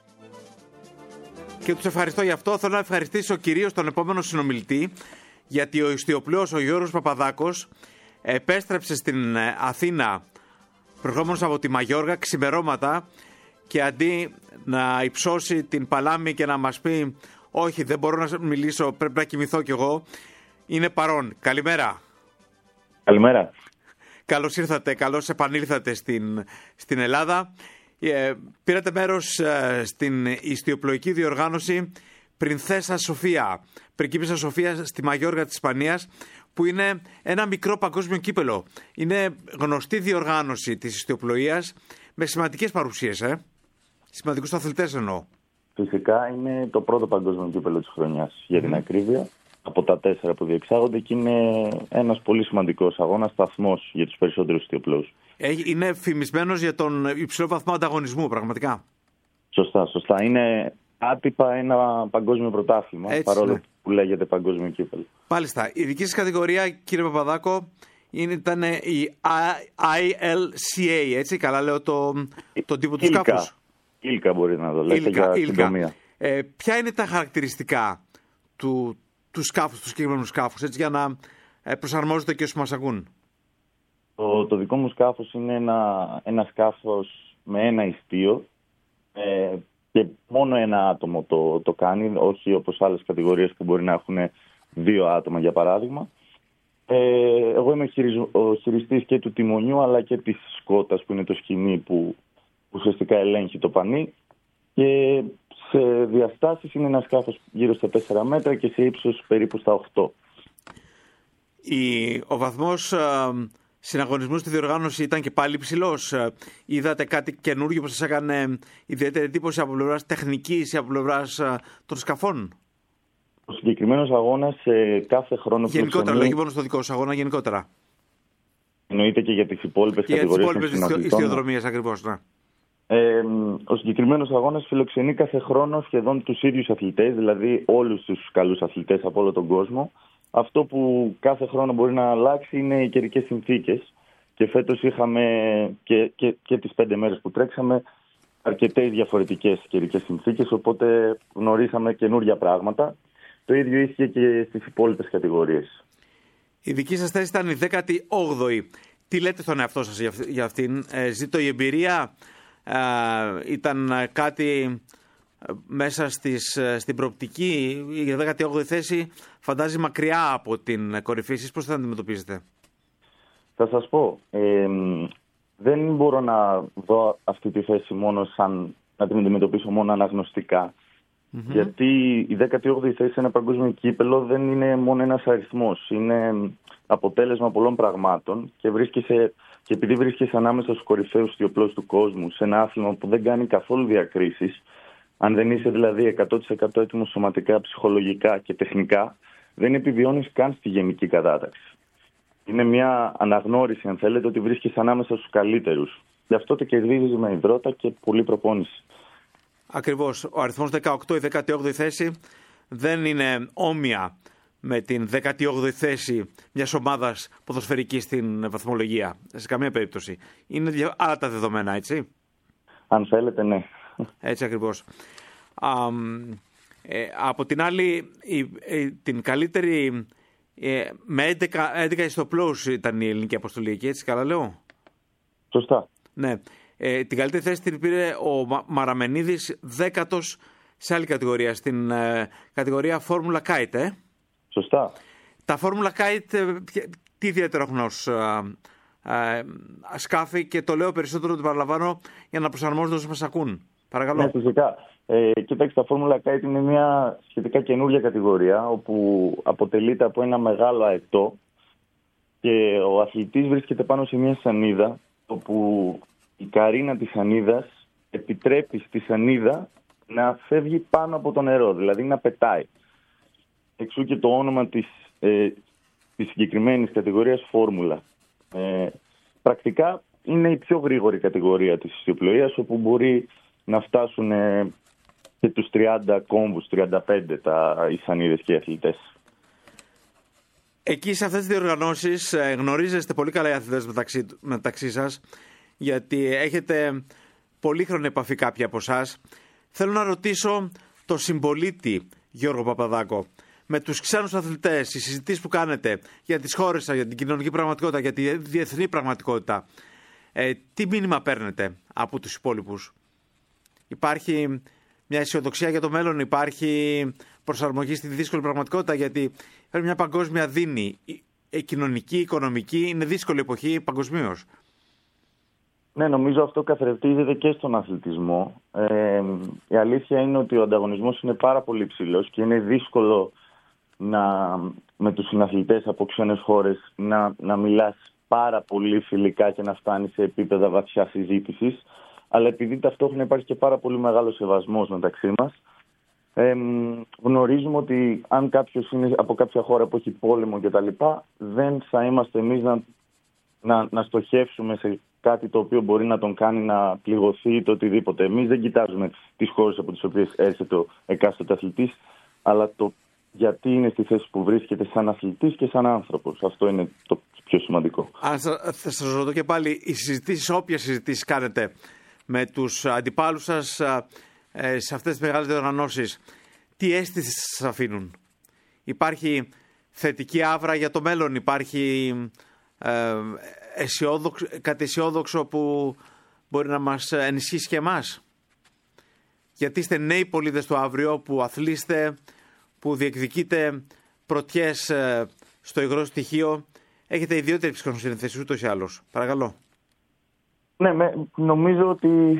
Και τους ευχαριστώ γι' αυτό. Θέλω να ευχαριστήσω κυρίως τον επόμενο συνομιλητή, γιατί ο ιστιοπλέος ο Γιώργος Παπαδάκος επέστρεψε στην Αθήνα προηγούμενος από τη Μαγιόργα ξημερώματα και αντί να υψώσει την παλάμη και να μας πει όχι δεν μπορώ να μιλήσω, πρέπει να κοιμηθώ κι εγώ, είναι παρόν. Καλημέρα. Καλημέρα. Καλώς ήρθατε, καλώς επανήλθατε στην, στην Ελλάδα. Ε, πήρατε μέρος ε, στην ιστιοπλοϊκή διοργάνωση Πρινθέσα Σοφία, Πριγκίπισσα Σοφία στη Μαγιόργα της Ισπανίας, που είναι ένα μικρό παγκόσμιο κύπελο. Είναι γνωστή διοργάνωση της ιστιοπλοείας με σημαντικές παρουσίες, ε? σημαντικούς αθλητές εννοώ. Φυσικά είναι το πρώτο παγκόσμιο κύπελο της χρονιάς, για την mm. ακρίβεια, από τα τέσσερα που διεξάγονται και είναι ένας πολύ σημαντικός αγώνας, σταθμός για τους περισσότερους ιστιοπλώους. Είναι φημισμένος για τον υψηλό βαθμό ανταγωνισμού, πραγματικά. Σωστά, σωστά. Είναι άτυπα ένα παγκόσμιο πρωτάθλημα, έτσι, παρόλο ναι. που λέγεται παγκόσμιο κύπελο. Μάλιστα. Η δική σας κατηγορία, κύριε Παπαδάκο, ήταν η άι ελ σι έι, έτσι, καλά λέω το, τον τύπο του σκάφους. Ήλκα μπορεί να το λέτε για συντομία. Ε, ποια είναι τα χαρακτηριστικά του, του σκάφους, του συγκεκριμένου σκάφους, έτσι, για να προσαρμόζεται και όσοι μας ακούν. Το, το δικό μου σκάφος είναι ένα, ένα σκάφος με ένα ιστίο ε, και μόνο ένα άτομο το, το κάνει, όχι όπως άλλες κατηγορίες που μπορεί να έχουν δύο άτομα για παράδειγμα. Ε, εγώ είμαι ο, χειριζ, ο χειριστής και του τιμονιού αλλά και της σκότας που είναι το σκοινί που ουσιαστικά ελέγχει το πανί και σε διαστάσεις είναι ένα σκάφος γύρω στα τέσσερα μέτρα και σε ύψος περίπου στα οκτώ. Η, ο βαθμός α, συναγωνισμού στη διοργάνωση ήταν και πάλι υψηλός. Είδατε κάτι καινούργιο που σας έκανε ιδιαίτερη εντύπωση από πλευράς τεχνικής ή από πλευράς α, των σκαφών? Ο συγκεκριμένος αγώνας σε κάθε χρόνο... Γενικότερα, λέγει μόνο στο δικό σου αγώνα, γενικότερα. Εννοείται και για τις υπόλοιπες κατηγορίες των συνοδητών. Για τις υπόλοιπες ιστιοδρομίες ακριβώς, ναι. Ε, ο συγκεκριμένος αγώνας φιλοξενεί κάθε χρόνο σχεδόν τους ίδιους αθλητές, δηλαδή όλους τους καλούς αθλητές από όλο τον κόσμο. Αυτό που κάθε χρόνο μπορεί να αλλάξει είναι οι καιρικές συνθήκες. Και φέτος είχαμε και, και, και τις πέντε μέρες που τρέξαμε αρκετές διαφορετικές καιρικές συνθήκες, οπότε γνωρίσαμε καινούργια πράγματα. Το ίδιο ίσχυε και στις υπόλοιπες κατηγορίες. Η δική σας θέση ήταν η δέκατη όγδοη. Τι λέτε στον εαυτό σας για αυτήν? Ε, ζήτω η εμπειρία, ε, ήταν κάτι μέσα στις, στην προοπτική? Η δέκατη όγδοη θέση φαντάζει μακριά από την κορυφή. Εσείς πώς θα αντιμετωπίζετε? Θα σας πω, ε, δεν μπορώ να δω αυτή τη θέση μόνο σαν να την αντιμετωπίσω μόνο αναγνωστικά. Mm-hmm. Γιατί η δέκατη όγδοη θέση σε ένα παγκόσμιο κύπελο δεν είναι μόνο ένας αριθμός. Είναι αποτέλεσμα πολλών πραγμάτων και, βρίσκεσαι, και επειδή βρίσκεσαι ανάμεσα στους κορυφαίους τιοπλούς του κόσμου σε ένα άθλημα που δεν κάνει καθόλου διακρίσεις, αν δεν είσαι δηλαδή εκατό τοις εκατό έτοιμος σωματικά, ψυχολογικά και τεχνικά, δεν επιβιώνεις καν στη γενική κατάταξη. Είναι μια αναγνώριση, αν θέλετε, ότι βρίσκεσαι ανάμεσα στους καλύτερους. Γι' αυτό το κερδίζεις με υδρότα και πολλή προπόνηση. Ακριβώς. Ο αριθμός δεκαοκτώ, η δέκατη όγδοη θέση, δεν είναι όμοια με την δέκατη όγδοη θέση μιας ομάδας ποδοσφαιρικής στην βαθμολογία. Σε καμία περίπτωση. Είναι άλλα τα δεδομένα, έτσι. Αν θέλετε, ναι. Έτσι ακριβώς. Α, ε, από την άλλη, η, η, την καλύτερη, ε, με έντεκα, έντεκα ιστοπλούς ήταν η ελληνική αποστολή εκεί, έτσι καλά λέω? Σωστά. Ναι. Ε, την καλύτερη θέση την πήρε ο Μα, Μαραμενίδης, δέκατος σε άλλη κατηγορία, στην ε, κατηγορία Φόρμουλα Kite, ε. Σωστά. Τα Φόρμουλα Kite, ε, τι ιδιαίτερο έχουν ως ε, ε, σκάφη, και το λέω περισσότερο, το παραλαμβάνω, για να προσαρμόζονται όσοι μας ακούν. Παρακαλώ. Ναι, φυσικά. Ε, κοιτάξτε, τα Φόρμουλα Kite είναι μια σχετικά καινούργια κατηγορία, όπου αποτελείται από ένα μεγάλο αετό και ο αθλητής βρίσκεται πάνω σε μια σανίδα, όπου η καρίνα της σανίδας επιτρέπει στη σανίδα να φεύγει πάνω από το νερό, δηλαδή να πετάει. Εξού και το όνομα της, ε, της συγκεκριμένης κατηγορίας Φόρμουλα. Ε, πρακτικά είναι η πιο γρήγορη κατηγορία της ιστιοπλοείας, όπου μπορεί να φτάσουν ε, και τους τριάντα κόμβους, τριάντα πέντε τα, οι σανίδες και οι αθλητές. Εκεί σε αυτές τις διοργανώσεις ε, γνωρίζεστε πολύ καλά οι αθλητές μεταξύ, μεταξύ σας, γιατί έχετε πολύχρονη επαφή κάποιοι από εσάς. Θέλω να ρωτήσω το συμπολίτη Γιώργο Παπαδάκο, με τους ξένους αθλητές, οι συζητήσεις που κάνετε για τις χώρες σας, για την κοινωνική πραγματικότητα, για τη διεθνή πραγματικότητα, ε, τι μήνυμα παίρνετε από τους υπόλοιπους? Υπάρχει μια αισιοδοξία για το μέλλον, υπάρχει προσαρμογή στη δύσκολη πραγματικότητα, γιατί υπάρχει μια παγκόσμια δίνη, η κοινωνική, οικονομική, είναι δύσκολη εποχή παγκοσμίως. Ναι, νομίζω αυτό καθρεφτίζεται και στον αθλητισμό. Ε, η αλήθεια είναι ότι ο ανταγωνισμός είναι πάρα πολύ ψηλός και είναι δύσκολο να, με τους συναθλητές από ξένες χώρες να, να μιλάς πάρα πολύ φιλικά και να φτάνεις σε επίπεδα βαθιά συζήτησης. Αλλά επειδή ταυτόχρονα υπάρχει και πάρα πολύ μεγάλο σεβασμός μεταξύ μας, ε, γνωρίζουμε ότι αν κάποιος είναι από κάποια χώρα που έχει πόλεμο κτλ., δεν θα είμαστε εμείς να, να, να στοχεύσουμε σε κάτι το οποίο μπορεί να τον κάνει να πληγωθεί ή το οτιδήποτε. Εμείς δεν κοιτάζουμε τις χώρες από τις οποίες έρχεται ο εκάστοτε αθλητής, αλλά το γιατί είναι στη θέση που βρίσκεται σαν αθλητής και σαν άνθρωπος. Αυτό είναι το πιο σημαντικό. Αν θα σας ρωτώ και πάλι, οι συζητήσεις, όποιες συζητήσεις κάνετε με τους αντιπάλους σας σε αυτές τις μεγάλες διοργανώσεις, τι αίσθηση σας αφήνουν? Υπάρχει θετική άβρα για το μέλλον? Υπάρχει ε, αισιόδοξο, κάτι αισιόδοξο που μπορεί να μας ενισχύσει και εμάς? Γιατί είστε νέοι πολίτες του αύριο που αθλείστε, που διεκδικείτε πρωτιές στο υγρό στοιχείο. Έχετε ιδιαίτερη ψυχοσύνθεση ούτως ή άλλως. Παρακαλώ. Ναι, με, νομίζω ότι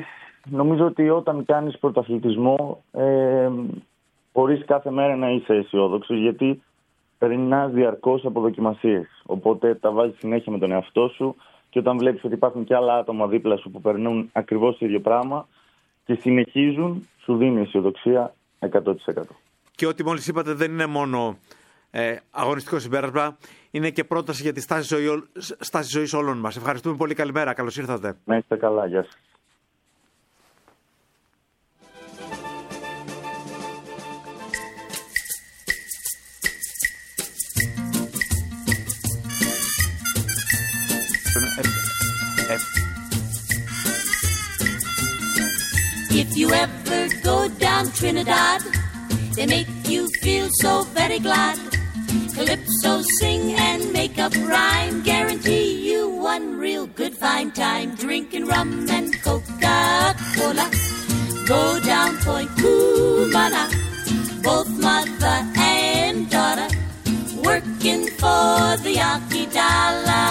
νομίζω ότι όταν κάνεις πρωταθλητισμό ε, μπορείς κάθε μέρα να είσαι αισιόδοξος, γιατί περνάς διαρκώς από δοκιμασίες. Οπότε τα βάζεις συνέχεια με τον εαυτό σου και όταν βλέπεις ότι υπάρχουν και άλλα άτομα δίπλα σου που περνούν ακριβώς το ίδιο πράγμα και συνεχίζουν, σου δίνει αισιοδοξία εκατό τοις εκατό. Και ό,τι μόλις είπατε δεν είναι μόνο ε, αγωνιστικό συμπέρασμα, είναι και πρόταση για τη στάση, ζωή, στάση ζωής όλων μας. Ευχαριστούμε πολύ, καλημέρα, καλώς ήρθατε. Να είστε καλά, γεια σας. If you ever go down Trinidad, they make you feel so very glad. Calypso sing and make up rhyme, guarantee you one real good fine time. Drinking rum and Coca-Cola, go down Point Cumana, both mother and daughter, working for the Yankee dollar.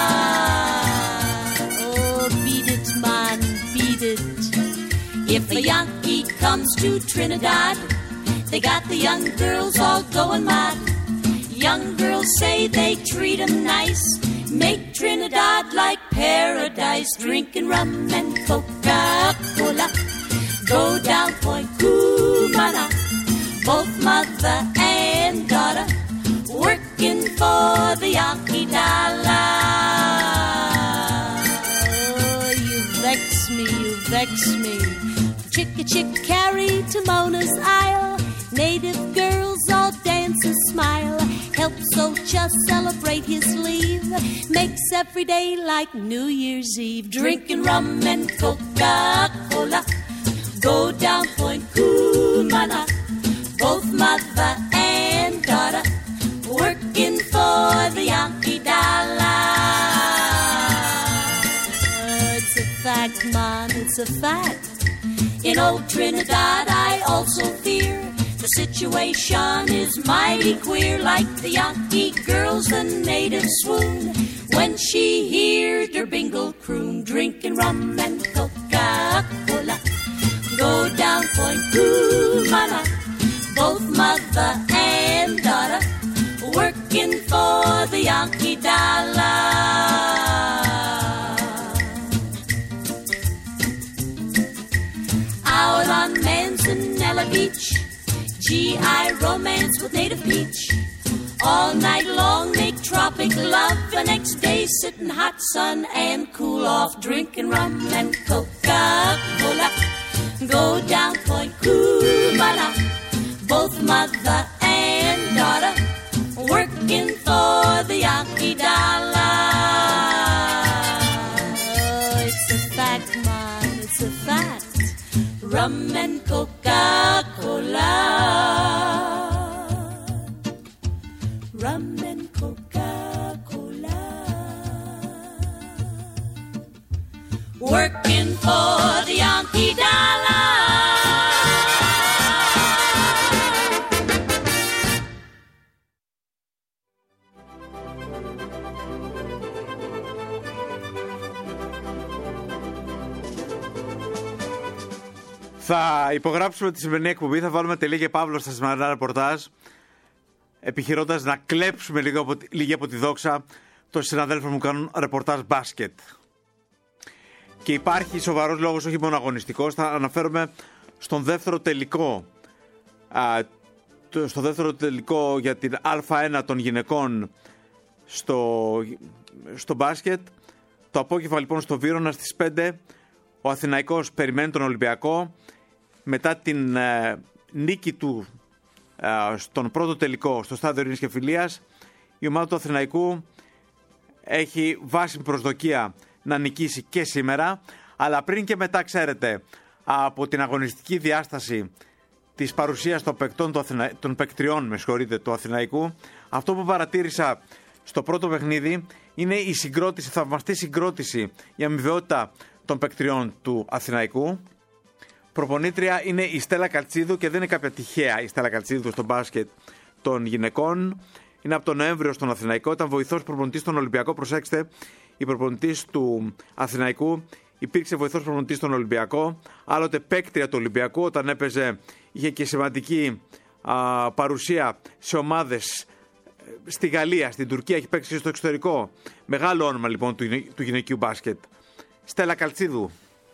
Oh, beat it, man, beat it. If a Yankee comes to Trinidad, they got the young girls all going mad. Young girls say they treat 'em nice, make Trinidad like paradise. Drinking rum and Coca-Cola, go down Point Cumana, both mother and daughter, working for the Yankee dollar. Oh, you vex me, you vex me. Chick-a-chick carried to Mona's Isle, native girls all dance and smile. Helps Ocha celebrate his leave, makes every day like New Year's Eve. Drinking rum and Coca-Cola, go down Point Cumana, both mother and daughter, working for the Yankee dollar. It's a fact, man, it's a fact. In old Trinidad I also fear the situation is mighty queer. Like the Yankee girls, the natives swoon when she hears her bingle croon. Drinking rum and Coca-Cola, go down Point Cumana, both mother and daughter, working for the Yankee dollar. Out on Manzanella Beach, G I romance with native peach. All night long make tropic love, the next day sit in hot sun and cool off. Drinking rum and Coca-Cola, go down Point Cumana, both mother and daughter, working for the Yankee dollar. Oh, it's a fact, man, it's a fact. Rum and Coca-Cola, rum and Coca-Cola, working for the Yankee dollar. Θα υπογράψουμε τη σημερινή εκπομπή, θα βάλουμε τελεία και παύλο στα σημερινά ρεπορτάζ, επιχειρώντας να κλέψουμε λίγο από, λίγη από τη δόξα των συναδέλφων που κάνουν ρεπορτάζ μπάσκετ. Και υπάρχει σοβαρός λόγος, όχι μόνο αγωνιστικός, θα αναφέρομαι στον δεύτερο τελικό, α, στο δεύτερο τελικό για την Α1 των γυναικών στο, στο μπάσκετ. Το απόγευμα λοιπόν στο Βύρωνα στις πέντε ο Αθηναϊκός περιμένει τον Ολυμπιακό. Μετά την ε, νίκη του ε, στον πρώτο τελικό στο στάδιο Ειρήνης και Φιλίας, η ομάδα του Αθηναϊκού έχει βάσιμη προσδοκία να νικήσει και σήμερα, αλλά πριν και μετά, ξέρετε, από την αγωνιστική διάσταση της παρουσίας των παικτών του Αθηνα... των παικτριών, με συγχωρείτε, του Αθηναϊκού, αυτό που παρατήρησα στο πρώτο παιχνίδι είναι η συγκρότηση, θαυμαστή συγκρότηση, η αμοιβαιότητα των παικτριών του Αθηναϊκού. Προπονήτρια είναι η Στέλλα Καλτσίδου και δεν είναι κάποια τυχαία η Στέλλα Καλτσίδου στο μπάσκετ των γυναικών. Είναι από τον Νοέμβριο στον Αθηναϊκό, ήταν βοηθός προπονητής στον Ολυμπιακό. Προσέξτε, η προπονητής του Αθηναϊκού υπήρξε βοηθός προπονητής στον Ολυμπιακό, άλλοτε παίκτρια του Ολυμπιακού, όταν έπαιζε είχε και σημαντική α, παρουσία σε ομάδες στη Γαλλία, στην Τουρκία, έχει παίξει στο εξωτερικό. Μεγάλο όνομα λοιπόν του, του γυναικείου μπάσκετ. Στέλλα Καλτσίδου.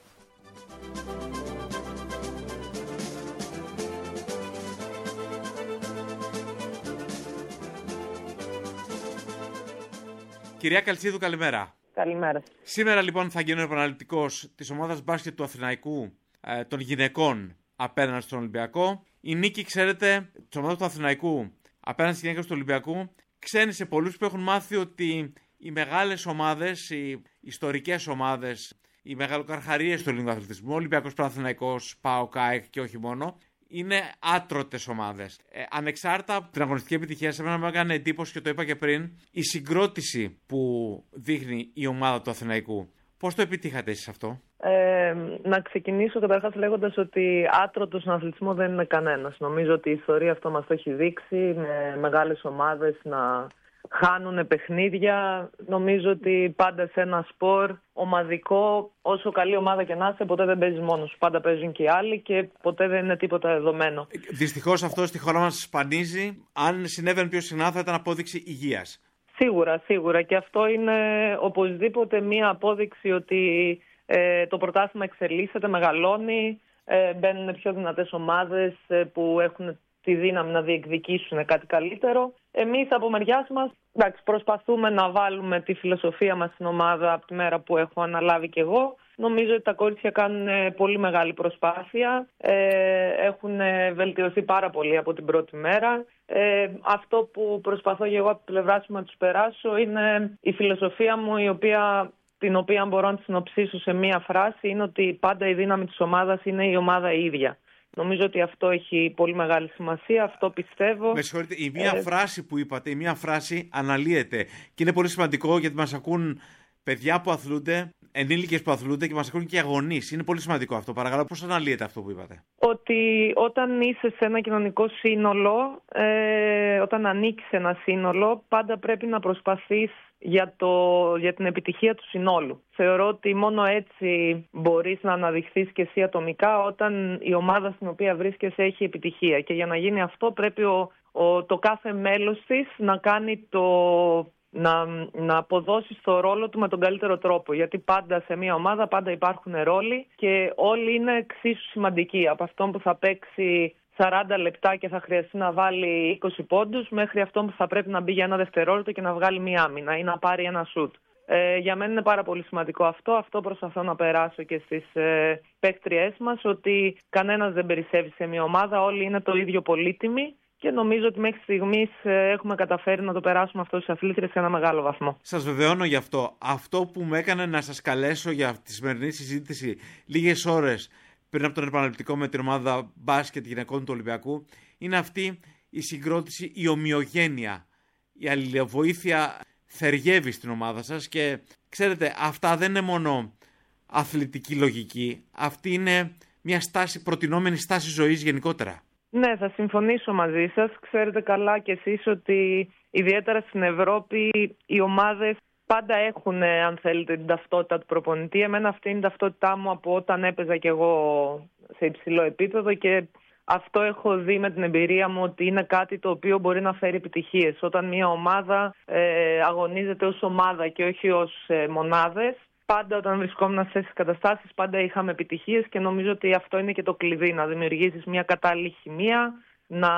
Κυρία Καλτσίδου, καλημέρα. Καλημέρα. Σήμερα λοιπόν θα γίνω επαναληπτικός της ομάδας μπάσκετ του Αθηναϊκού ε, των γυναικών απέναντι στον Ολυμπιακό. Η νίκη, ξέρετε, της ομάδας του Αθηναϊκού απέναντι στις γυναίκες του Ολυμπιακού ξένησε πολλούς που έχουν μάθει ότι οι μεγάλες ομάδες, οι ιστορικές ομάδες, οι μεγαλοκαρχαρίες του ελληνικού αθλητισμού, Ολυμπιακός, Παναθηναϊκός, ΠΑΟΚ, ΑΕΚ και όχι μόνο, είναι άτρωτες ομάδες. Ε, ανεξάρτητα από την αγωνιστική επιτυχία, σε μένα μου έκανε εντύπωση και το είπα και πριν, η συγκρότηση που δείχνει η ομάδα του Αθηναϊκού. Πώς το επιτύχατε εσείς αυτό? Ε, να ξεκινήσω καταρχάς λέγοντας ότι άτρωτος στον αθλητισμό δεν είναι κανένας. Νομίζω ότι η ιστορία αυτό μας το έχει δείξει, με μεγάλες ομάδες να χάνουν παιχνίδια. Νομίζω ότι πάντα σε ένα σπορ ομαδικό, όσο καλή ομάδα και να είσαι, ποτέ δεν παίζεις μόνος. Πάντα παίζουν και οι άλλοι και ποτέ δεν είναι τίποτα δεδομένο. Δυστυχώς αυτό στη χώρα μας σπανίζει. Αν συνέβαινε πιο συχνά θα ήταν απόδειξη υγείας. Σίγουρα, σίγουρα. Και αυτό είναι οπωσδήποτε μία απόδειξη ότι ε, το πρωτάθλημα εξελίσσεται, μεγαλώνει, ε, μπαίνουν πιο δυνατές ομάδες ε, που έχουν τη δύναμη να διεκδικήσουν κάτι καλύτερο. Εμείς από μεριάς μας, εντάξει, προσπαθούμε να βάλουμε τη φιλοσοφία μας στην ομάδα από τη μέρα που έχω αναλάβει κι εγώ. Νομίζω ότι τα κορίτσια κάνουν πολύ μεγάλη προσπάθεια, ε, έχουν βελτιωθεί πάρα πολύ από την πρώτη μέρα. Ε, αυτό που προσπαθώ και εγώ από την πλευρά μου να τους περάσω είναι η φιλοσοφία μου, η οποία, την οποία μπορώ να τη συνοψίσω σε μία φράση, είναι ότι πάντα η δύναμη της ομάδας είναι η ομάδα η ίδια. Νομίζω ότι αυτό έχει πολύ μεγάλη σημασία, αυτό πιστεύω. Με συγχωρείτε, η μία ε... φράση που είπατε, η μία φράση αναλύεται και είναι πολύ σημαντικό γιατί μας ακούν παιδιά που αθλούνται, ενήλικες που αθλούνται και μας ακούν και αγωνείς. Είναι πολύ σημαντικό αυτό. Παρακαλώ, πώς αναλύεται αυτό που είπατε? Ότι όταν είσαι σε ένα κοινωνικό σύνολο, ε, όταν ανήκεις σε ένα σύνολο, πάντα πρέπει να προσπαθείς για, το, για την επιτυχία του συνόλου. Θεωρώ ότι μόνο έτσι μπορείς να αναδειχθείς και εσύ ατομικά, όταν η ομάδα στην οποία βρίσκεσαι έχει επιτυχία. Και για να γίνει αυτό πρέπει ο, ο, το κάθε μέλος της να κάνει το... Να, να αποδώσει το ρόλο του με τον καλύτερο τρόπο. Γιατί πάντα σε μια ομάδα πάντα υπάρχουν ρόλοι και όλοι είναι εξίσου σημαντικοί. Από αυτόν που θα παίξει σαράντα λεπτά και θα χρειαστεί να βάλει είκοσι πόντους, μέχρι αυτόν που θα πρέπει να μπει για ένα δευτερόλεπτο και να βγάλει μια άμυνα ή να πάρει ένα σουτ. Ε, για μένα είναι πάρα πολύ σημαντικό αυτό. Αυτό προσπαθώ να περάσω και στις ε, παίκτριές μας, ότι κανένας δεν περισσεύει σε μια ομάδα, όλοι είναι το ίδιο πολύτιμοι. Και νομίζω ότι μέχρι στιγμής έχουμε καταφέρει να το περάσουμε αυτό στις αθλήτριες σε ένα μεγάλο βαθμό. Σας βεβαιώνω γι' αυτό. Αυτό που με έκανε να σας καλέσω για τη σημερινή συζήτηση λίγες ώρες πριν από τον επαναληπτικό με την ομάδα μπάσκετ γυναικών του Ολυμπιακού είναι αυτή η συγκρότηση, η ομοιογένεια. Η αλληλοβοήθεια θεργεύει στην ομάδα σας και ξέρετε, αυτά δεν είναι μόνο αθλητική λογική. Αυτή είναι μια στάση, προτινόμενη στάση ζωής γενικότερα. Ναι, θα συμφωνήσω μαζί σας. Ξέρετε καλά κι εσείς ότι ιδιαίτερα στην Ευρώπη οι ομάδες πάντα έχουν, αν θέλετε, την ταυτότητα του προπονητή. Εμένα αυτή είναι η ταυτότητά μου από όταν έπαιζα κι εγώ σε υψηλό επίπεδο και αυτό έχω δει με την εμπειρία μου ότι είναι κάτι το οποίο μπορεί να φέρει επιτυχίες. Όταν μια ομάδα ε, αγωνίζεται ως ομάδα και όχι ως ε, μονάδες, πάντα όταν βρισκόμουν σε τέτοιες καταστάσεις, πάντα είχαμε επιτυχίες και νομίζω ότι αυτό είναι και το κλειδί, να δημιουργήσεις μια κατάλληλη χημεία, να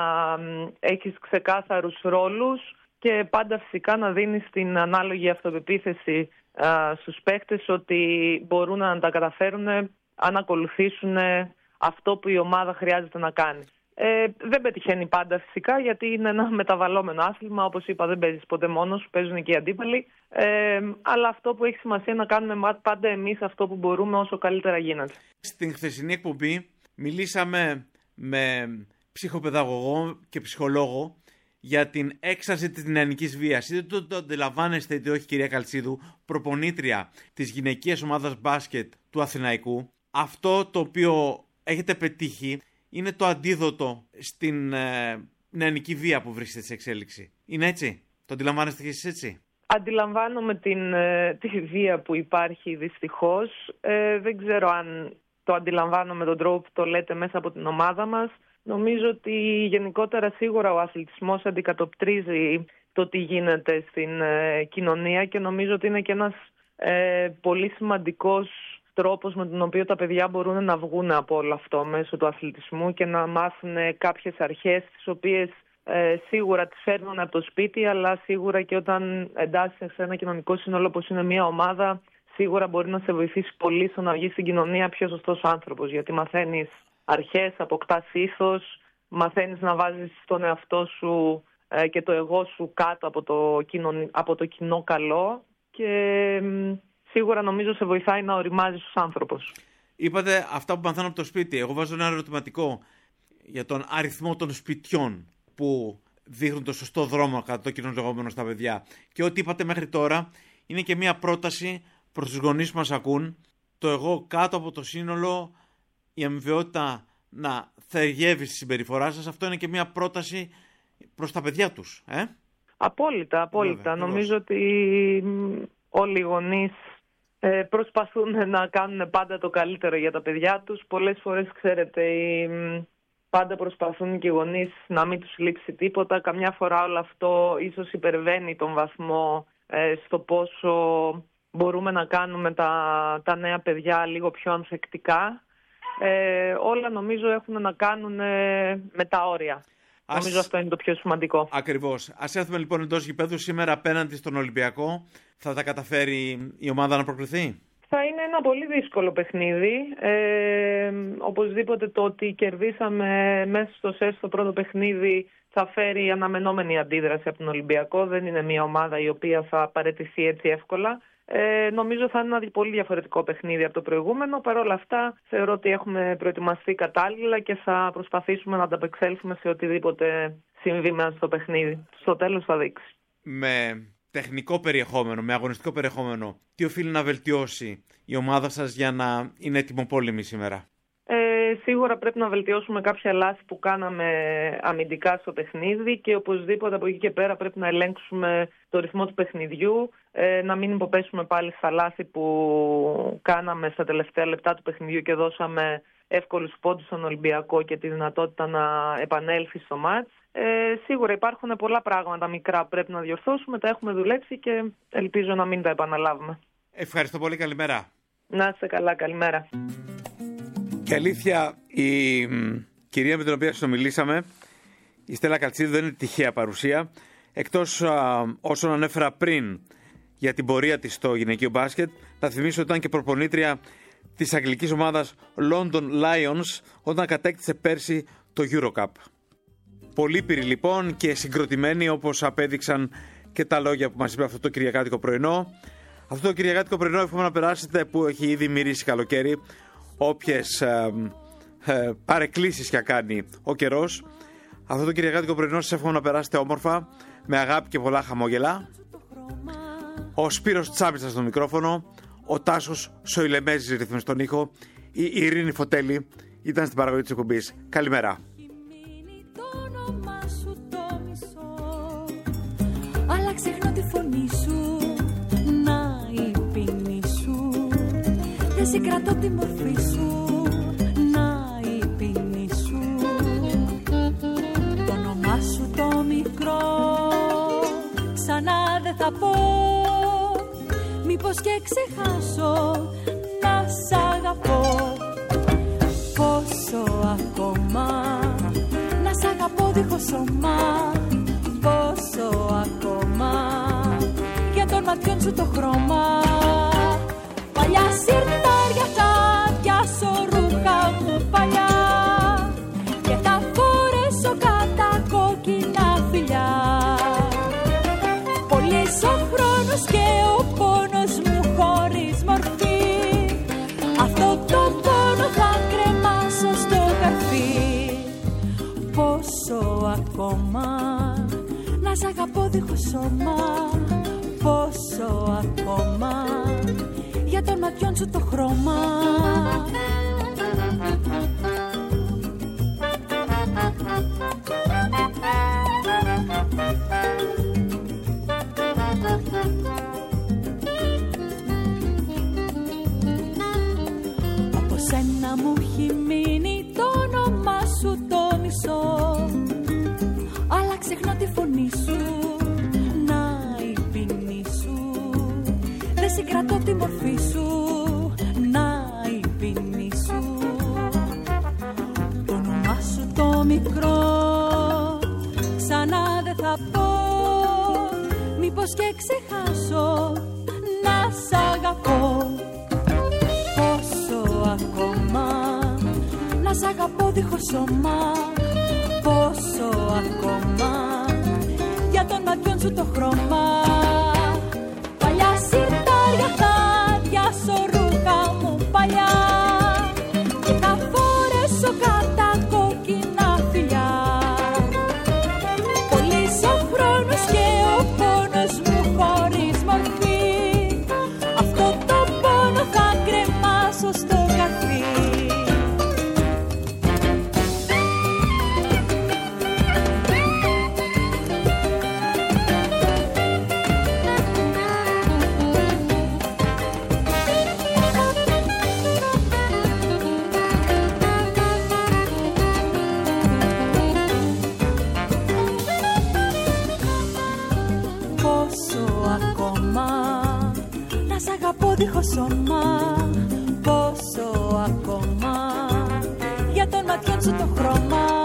έχεις ξεκάθαρους ρόλους και πάντα φυσικά να δίνεις την ανάλογη αυτοπεποίθηση α, στους παίκτες ότι μπορούν να τα καταφέρουν αν ακολουθήσουν αυτό που η ομάδα χρειάζεται να κάνει. Ε, δεν πετυχαίνει πάντα φυσικά, γιατί είναι ένα μεταβαλλόμενο άθλημα. Όπως είπα, δεν παίζεις ποτέ μόνος, παίζουν και οι αντίπαλοι. Ε, αλλά αυτό που έχει σημασία να κάνουμε πάντα εμείς αυτό που μπορούμε όσο καλύτερα γίνεται. Στην χθεσινή εκπομπή μιλήσαμε με ψυχοπαιδαγωγό και ψυχολόγο για την έξαρση της νεανικής βίας. Είτε το, το αντιλαμβάνεστε είτε όχι, κυρία Καλτσίδου, προπονήτρια της γυναικείας ομάδας μπάσκετ του Αθηναϊκού. Αυτό το οποίο έχετε πετύχει είναι το αντίδοτο στην ε, νεανική βία που βρίσκεται σε εξέλιξη. Είναι έτσι? Το αντιλαμβάνεστε και εσείς έτσι? Αντιλαμβάνομαι την, τη βία που υπάρχει δυστυχώς. Ε, δεν ξέρω αν το αντιλαμβάνομαι τον τρόπο που το λέτε μέσα από την ομάδα μας. Νομίζω ότι γενικότερα σίγουρα ο αθλητισμός αντικατοπτρίζει το τι γίνεται στην ε, κοινωνία και νομίζω ότι είναι και ένας ε, πολύ σημαντικός τρόπος με τον οποίο τα παιδιά μπορούν να βγουν από όλο αυτό μέσω του αθλητισμού και να μάθουν κάποιες αρχές τις οποίες ε, σίγουρα τις φέρνουν από το σπίτι, αλλά σίγουρα και όταν εντάσσεσαι σε ένα κοινωνικό σύνολο όπως είναι μια ομάδα, σίγουρα μπορεί να σε βοηθήσει πολύ στο να βγεις στην κοινωνία πιο σωστός άνθρωπος, γιατί μαθαίνεις αρχές, αποκτάς ήθος, μαθαίνεις να βάζεις τον εαυτό σου ε, και το εγώ σου κάτω από το, κοινωνι... από το κοινό καλό και ε, σίγουρα νομίζω σε βοηθάει να οριμάζεις ως άνθρωπος. Είπατε αυτά που μαθαίνω από το σπίτι. Εγώ βάζω ένα ερωτηματικό για τον αριθμό των σπιτιών που δείχνουν το σωστό δρόμο κατά το κοινό λεγόμενο στα παιδιά. Και ό,τι είπατε μέχρι τώρα είναι και μια πρόταση προς τους γονείς που μας ακούν. Το εγώ κάτω από το σύνολο, η αμοιβαιότητα να θεργεύει στη συμπεριφορά σας, αυτό είναι και μια πρόταση προς τα παιδιά τους. Ε? Απόλυτα, απόλυτα. Βέβαια, νομίζω ότι όλοι οι γονείς ε, προσπαθούν να κάνουν πάντα το καλύτερο για τα παιδιά τους. Πολλές φορές, ξέρετε, οι, πάντα προσπαθούν και οι γονείς να μην τους λείψει τίποτα. Καμιά φορά όλο αυτό ίσως υπερβαίνει τον βαθμό ε, στο πόσο μπορούμε να κάνουμε τα, τα νέα παιδιά λίγο πιο ανθεκτικά. Ε, όλα νομίζω έχουν να κάνουν ε, με τα όρια. Ας... Νομίζω αυτό είναι το πιο σημαντικό. Ακριβώς. Ας έρθουμε λοιπόν εντός γηπέδου σήμερα απέναντι στον Ολυμπιακό. Θα τα καταφέρει η ομάδα να προκριθεί? Θα είναι ένα πολύ δύσκολο παιχνίδι. Ε, οπωσδήποτε το ότι κερδίσαμε μέσα στο ΣΕΣ το πρώτο παιχνίδι θα φέρει αναμενόμενη αντίδραση από τον Ολυμπιακό. Δεν είναι μια ομάδα η οποία θα παραιτηθεί έτσι εύκολα. Ε, νομίζω θα είναι ένα πολύ διαφορετικό παιχνίδι από το προηγούμενο. Παρ' όλα αυτά θεωρώ ότι έχουμε προετοιμαστεί κατάλληλα και θα προσπαθήσουμε να ανταπεξέλθουμε σε οτιδήποτε συμβεί μέσα στο παιχνίδι. Στο τέλος θα δείξει. Με τεχνικό περιεχόμενο, με αγωνιστικό περιεχόμενο, τι οφείλει να βελτιώσει η ομάδα σας για να είναι έτοιμοπόλεμη σήμερα? Ε, σίγουρα πρέπει να βελτιώσουμε κάποια λάθη που κάναμε αμυντικά στο παιχνίδι και οπωσδήποτε από εκεί και πέρα πρέπει να ελέγξουμε το ρυθμό του παιχνιδιού, ε, να μην υποπέσουμε πάλι στα λάθη που κάναμε στα τελευταία λεπτά του παιχνιδιού και δώσαμε εύκολους πόντους στον Ολυμπιακό και τη δυνατότητα να επανέλθει στο μάτς. Ε, σίγουρα υπάρχουν πολλά πράγματα μικρά που πρέπει να διορθώσουμε, τα έχουμε δουλέψει και ελπίζω να μην τα επαναλάβουμε. Ευχαριστώ πολύ, καλημέρα. Να είστε καλά, καλημέρα. Και αλήθεια, η μ, κυρία με την οποία συνομιλήσαμε, η Στέλλα Καλτσίδου, δεν είναι τυχαία παρουσία. Εκτός α, όσων ανέφερα πριν για την πορεία της στο γυναικείο μπάσκετ, θα θυμίσω ότι ήταν και προπονήτρια της αγγλικής ομάδας London Lions όταν κατέκτησε πέρσι το EuroCup. Πολύπειρη λοιπόν και συγκροτημένη, όπως απέδειξαν και τα λόγια που μας είπε αυτό το κυριακάτικο πρωινό. Αυτό το κυριακάτικο πρωινό εύχομαι να περάσετε, που έχει ήδη μυρίσει καλοκαίρι, όποιες ε, ε, παρεκκλήσεις και κάνει ο καιρός. Αυτό το κυριακάτικο πρωινό σας εύχομαι να περάσετε όμορφα, με αγάπη και πολλά χαμόγελα. Ο Σπύρος Τσάπιτσας στο μικρόφωνο, ο Τάσος Σοηλεμέζης ρυθμίζει στον ήχο, η Ειρήνη Φωτέλη ήταν στην παραγωγή της εκπομπής. Καλημέρα. Αλλά ξεχνώ τη φωνή σου, να η ποινή σου. Δεν συγκρατώ τη μορφή σου, να η ποινή σου. Το όνομά σου το μικρό, ξανά δεν θα πω. Μήπως και ξεχάσω να σ' αγαπώ. Πόσο ακόμα να σ' αγαπώ δίχως σώμα. Πόσο ακόμα για των ματιών σου το χρώμα. Παλιά σιρτάρια θα πιάσω ρούχα μου παλιά και θα φορέσω κατά κόκκινα φιλιά. Πολύς ο χρόνος και ο πόνος μου χωρίς μορφή. Αυτό το πόνο θα κρεμάσω στο καρφί. Πόσο ακόμα να σ' αγαπώ δίχως σώμα. Πόσο ακόμα για των ματιών σου το χρώμα. Thank you. μου έχει μείνει το όνομά σου το μισό. Αλλά ξεχνώ τη φωνή σου, να η ποινή σου. Δεν συγκρατώ τη μορφή σου, να η ποινή σου. Το όνομά σου το μικρό ξανά δεν θα πω. Μήπως και ξεχάσω να σ' αγαπώ. Πόσο ακόμα να σ' αγαπώ δίχως σώμα. Πόσο ακόμα για των ματιών σου το χρώμα. Παλιά σιρτάρια θα διάσω ρούχα μου παλιά και θα φορέσω κατά κόκκινα φιλιά. Πολύς ο χρόνος και ο πόνος μου χωρίς μορφή. Αυτό το πόνο θα κρεμάσω στο καρφί. Δίχως σώμα, πόσο ακόμα για των ματιών σου το χρώμα.